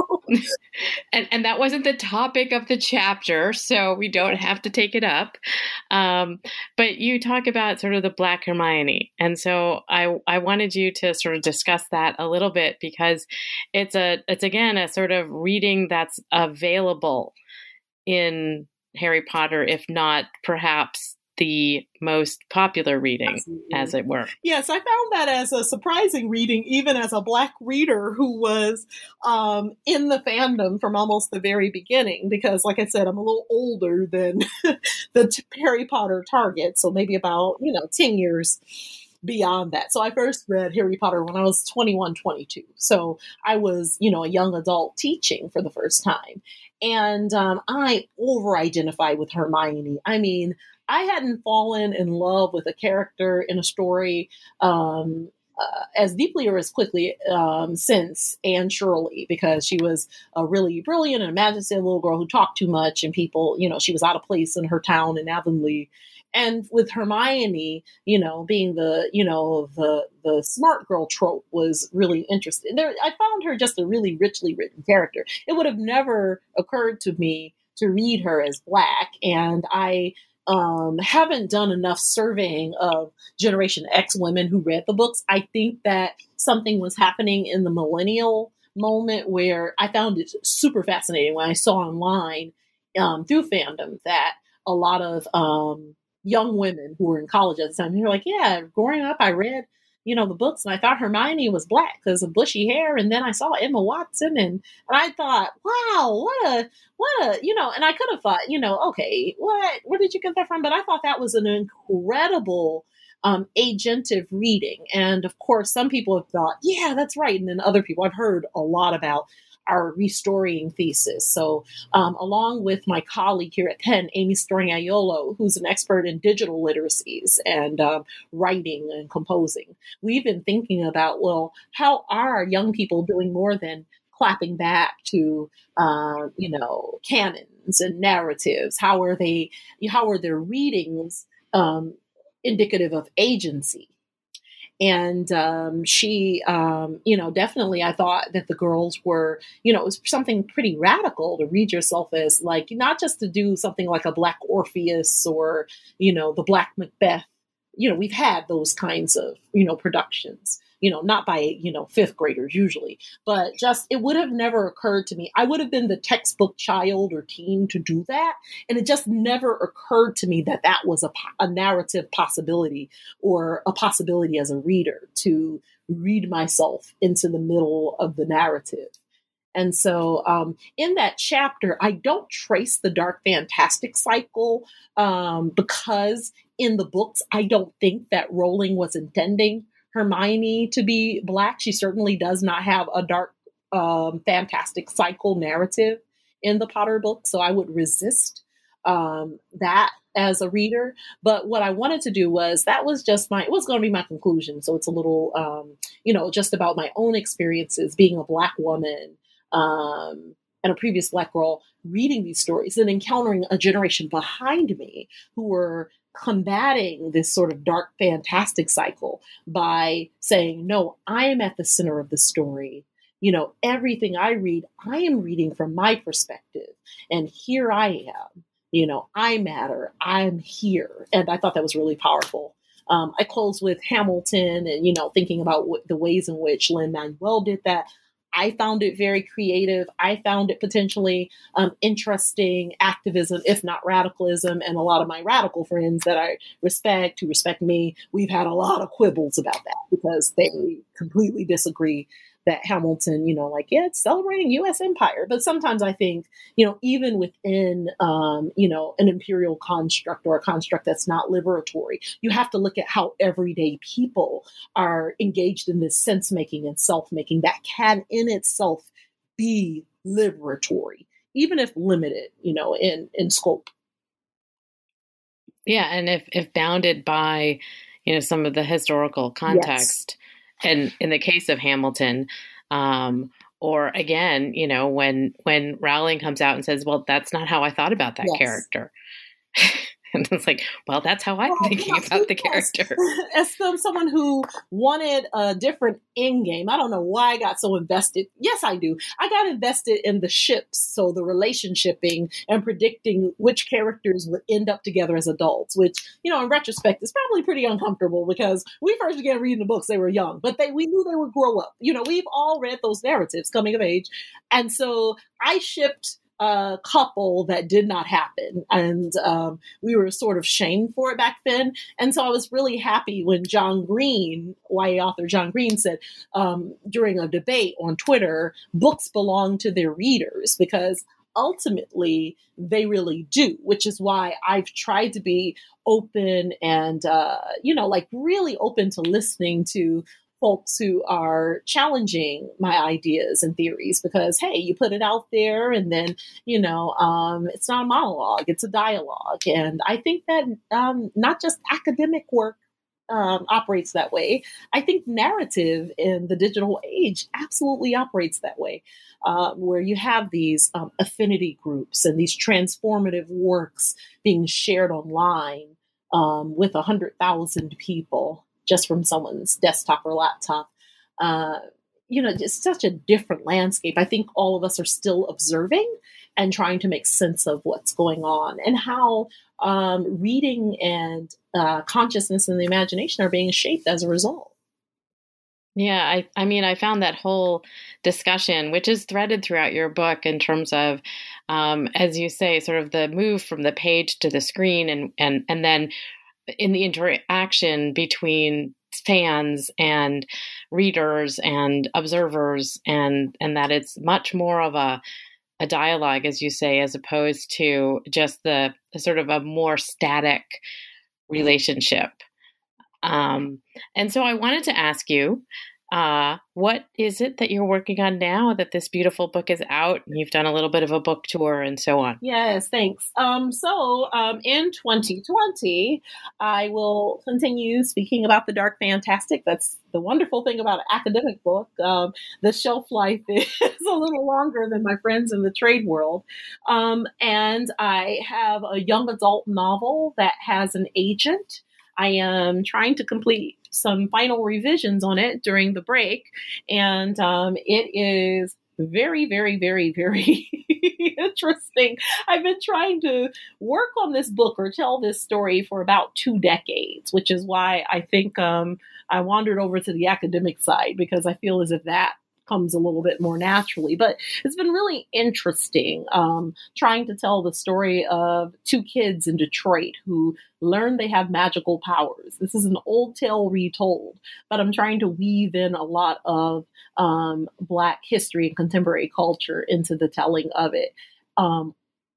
and and that wasn't the topic of the chapter, so we don't have to take it up. Um, but you talk about sort of the Black Hermione, and so I I wanted you to sort of discuss that a little bit because it's a it's again a sort of reading that's available in Harry Potter, if not perhaps the most popular reading, Absolutely. As it were. Yes, I found that as a surprising reading, even as a Black reader who was um, in the fandom from almost the very beginning, because like I said, I'm a little older than the t- Harry Potter target, so maybe about, you know, ten years beyond that. So I first read Harry Potter when I was twenty-one, twenty-two. So I was, you know, a young adult teaching for the first time. And um, I over-identified with Hermione. I mean, I hadn't fallen in love with a character in a story um, uh, as deeply or as quickly um, since Anne Shirley, because she was a really brilliant and imaginative little girl who talked too much, and people, you know, she was out of place in her town in Avonlea. And with Hermione, you know, being the, you know, the the smart girl trope was really interesting. There, I found her just a really richly written character. It would have never occurred to me to read her as Black. And I um, haven't done enough surveying of Generation X women who read the books. I think that something was happening in the millennial moment where I found it super fascinating when I saw online um, through fandom that a lot of um, young women who were in college at the time. And they're like, yeah, growing up, I read, you know, the books and I thought Hermione was black because of bushy hair. And then I saw Emma Watson and, and I thought, wow, what a, what a, you know, and I could have thought, you know, okay, what, where did you get that from? But I thought that was an incredible um, agentive reading. And of course, some people have thought, yeah, that's right. And then other people, I've heard a lot about our restoring thesis. So um, along with my colleague here at Penn, Amy Storignaiolo, who's an expert in digital literacies and um, writing and composing, we've been thinking about, well, how are young people doing more than clapping back to, uh, you know, canons and narratives? How are they, how are their readings um, indicative of agency? And um, she, um, you know, definitely I thought that the girls were, you know, it was something pretty radical to read yourself as like, not just to do something like a Black Orpheus or, you know, the Black Macbeth. You know, we've had those kinds of, you know, productions, you know, not by, you know, fifth graders usually, but just, it would have never occurred to me. I would have been the textbook child or teen to do that. And it just never occurred to me that that was a, a narrative possibility or a possibility as a reader to read myself into the middle of the narrative. And so um, in that chapter, I don't trace the dark fantastic cycle um, because in the books, I don't think that Rowling was intending Hermione to be Black. She certainly does not have a dark um, fantastic cycle narrative in the Potter book. So I would resist um, that as a reader. But what I wanted to do was, that was just my, it was going to be my conclusion. So it's a little, um, you know, just about my own experiences being a Black woman um, and a previous Black girl reading these stories and encountering a generation behind me who were combating this sort of dark fantastic cycle by saying, no, I am at the center of the story. You know, everything I read, I am reading from my perspective. And here I am, you know, I matter, I'm here. And I thought that was really powerful. Um, I close with Hamilton and, you know, thinking about w- the ways in which Lin-Manuel did that. I found it very creative. I found it potentially um, interesting activism, if not radicalism. And a lot of my radical friends that I respect, who respect me, we've had a lot of quibbles about that because they completely disagree that Hamilton, you know, like, yeah, it's celebrating U S empire. But sometimes I think, you know, even within, um, you know, an imperial construct or a construct that's not liberatory, you have to look at how everyday people are engaged in this sense making and self making that can in itself be liberatory, even if limited, you know, in, in scope. Yeah. And if, if bounded by, you know, some of the historical context. Yes. And in the case of Hamilton, um, or again, you know, when when Rowling comes out and says, well, that's not how I thought about that yes. character. And it's like, well, that's how I'm well, thinking yes, about the character. As someone who wanted a different end game, I don't know why I got so invested. Yes, I do. I got invested in the ships, so the relationshiping and predicting which characters would end up together as adults, which, you know, in retrospect, is probably pretty uncomfortable because we first began reading the books, they were young, but they we knew they would grow up. You know, we've all read those narratives coming of age. And so I shipped a couple that did not happen. And um, we were sort of shamed for it back then. And so I was really happy when John Green, Y A author John Green, said um, during a debate on Twitter, books belong to their readers, because ultimately they really do, which is why I've tried to be open and, uh, you know, like really open to listening to folks who are challenging my ideas and theories, because, hey, you put it out there and then, you know, um, it's not a monologue, it's a dialogue. And I think that um, not just academic work um, operates that way. I think narrative in the digital age absolutely operates that way, uh, where you have these um, affinity groups and these transformative works being shared online um, with one hundred thousand people just from someone's desktop or laptop. Uh, you know, it's such a different landscape. I think all of us are still observing and trying to make sense of what's going on and how um, reading and uh, consciousness and the imagination are being shaped as a result. Yeah, I, I mean, I found that whole discussion, which is threaded throughout your book in terms of, um, as you say, sort of the move from the page to the screen and, and, and then in the interaction between fans and readers and observers, and, and that it's much more of a, a dialogue, as you say, as opposed to just the, the sort of a more static relationship. Um, and so I wanted to ask you, uh, what is it that you're working on now that this beautiful book is out? You've done a little bit of a book tour and so on. Yes, thanks. Um, so um, in twenty twenty, I will continue speaking about the dark fantastic. That's the wonderful thing about an academic book. Um, the shelf life is a little longer than my friends in the trade world. Um, and I have a young adult novel that has an agent. I am trying to complete some final revisions on it during the break, and um, it is very, very, very, very interesting. I've been trying to work on this book or tell this story for about two decades, which is why I think um, I wandered over to the academic side, because I feel as if that comes a little bit more naturally. But it's been really interesting um, trying to tell the story of two kids in Detroit who learn they have magical powers. This is an old tale retold, but I'm trying to weave in a lot of um, Black history and contemporary culture into the telling of it, um,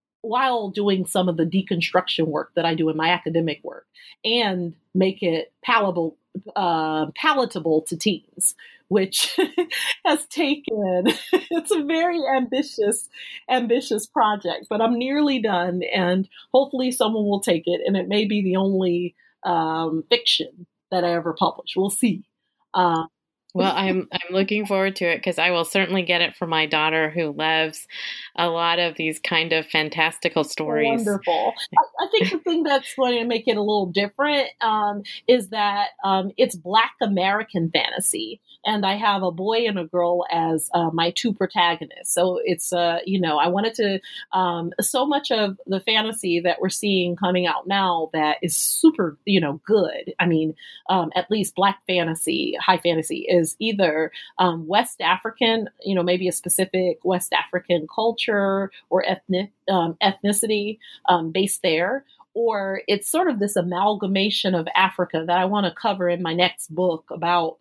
while doing some of the deconstruction work that I do in my academic work, and make it palatable, uh, palatable to teens, which has taken, it's a very ambitious, ambitious project, but I'm nearly done, and hopefully someone will take it, and it may be the only um, fiction that I ever publish. We'll see. Uh, Well, I'm I'm looking forward to it, because I will certainly get it for my daughter, who loves a lot of these kind of fantastical stories. Wonderful. I, I think the thing that's going to make it a little different um, is that um, it's Black American fantasy, and I have a boy and a girl as uh, my two protagonists. So it's uh, you know, I wanted to um, so much of the fantasy that we're seeing coming out now that is super, you know, good. I mean, um, at least Black fantasy, high fantasy is is either um, West African, you know, maybe a specific West African culture or ethnic um, ethnicity um, based there, or it's sort of this amalgamation of Africa that I want to cover in my next book about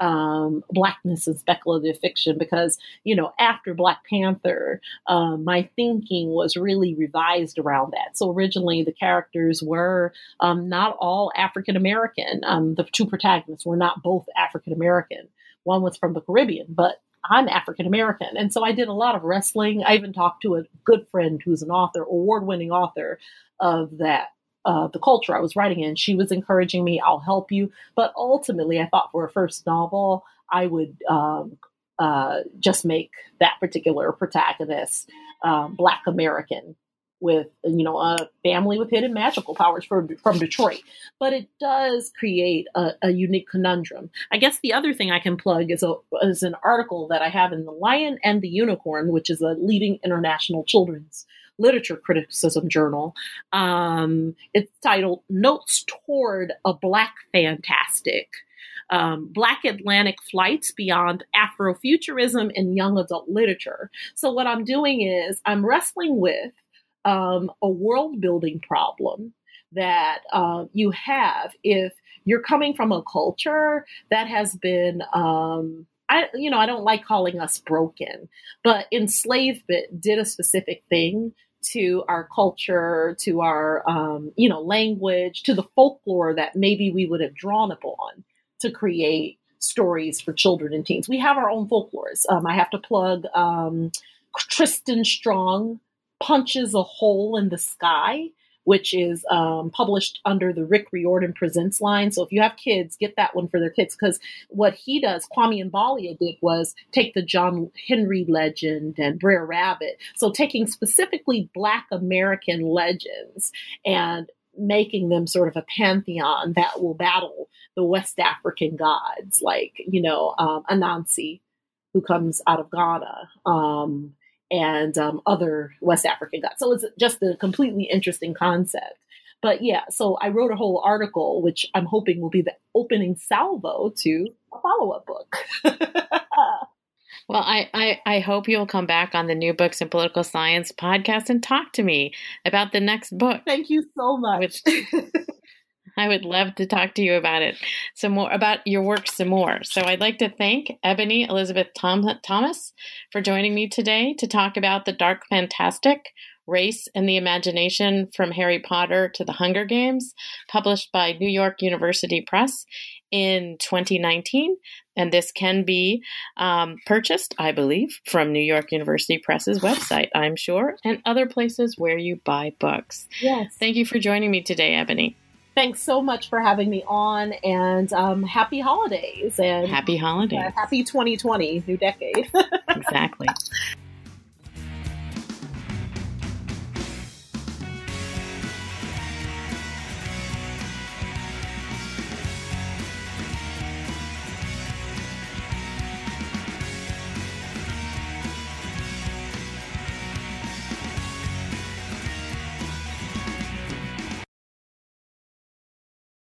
um, Blackness and speculative fiction, because, you know, after Black Panther, um, my thinking was really revised around that. So originally the characters were um, not all African American. Um, the two protagonists were not both African American. One was from the Caribbean, but I'm African American. And so I did a lot of wrestling. I even talked to a good friend who's an author, award-winning author of that. Uh, the culture I was writing in. She was encouraging me, I'll help you. But ultimately, I thought for a first novel, I would um, uh, just make that particular protagonist um, Black American with, you know, a family with hidden magical powers from, from Detroit. But it does create a, a unique conundrum. I guess the other thing I can plug is, a, is an article that I have in The Lion and the Unicorn, which is a leading international children's literature criticism journal. Um, it's titled Notes Toward a Black Fantastic, um, Black Atlantic Flights Beyond Afrofuturism in Young Adult Literature. So what I'm doing is I'm wrestling with um, a world building problem that uh, you have if you're coming from a culture that has been um, I, you know, I don't like calling us broken, but enslavement did a specific thing to our culture, to our, um, you know, language, to the folklore that maybe we would have drawn upon to create stories for children and teens. We have our own folklores. Um, I have to plug um, Tristan Strong, Punches a Hole in the Sky, which is um, published under the Rick Riordan Presents line. So if you have kids, get that one for their kids, because what he does, Kwame Mbalia did, was take the John Henry legend and Brer Rabbit. So taking specifically Black American legends and making them sort of a pantheon that will battle the West African gods, like, you know, um, Anansi, who comes out of Ghana, um, and um, other West African gods. So it's just a completely interesting concept. but yeah, so I wrote a whole article, which I'm hoping will be the opening salvo to a follow-up book. Well, I, I, I hope you'll come back on the New Books in Political Science podcast and talk to me about the next book. Thank you so much. I would love to talk to you about it some more, about your work some more. So I'd like to thank Ebony Elizabeth Tom- Thomas for joining me today to talk about the Dark Fantastic, Race and the Imagination from Harry Potter to the Hunger Games, published by New York University Press in twenty nineteen. And this can be um, purchased, I believe, from New York University Press's website, I'm sure, and other places where you buy books. Yes. Thank you for joining me today, Ebony. Thanks so much for having me on, and um, happy holidays. And happy holidays. Uh, happy twenty twenty, new decade. Exactly.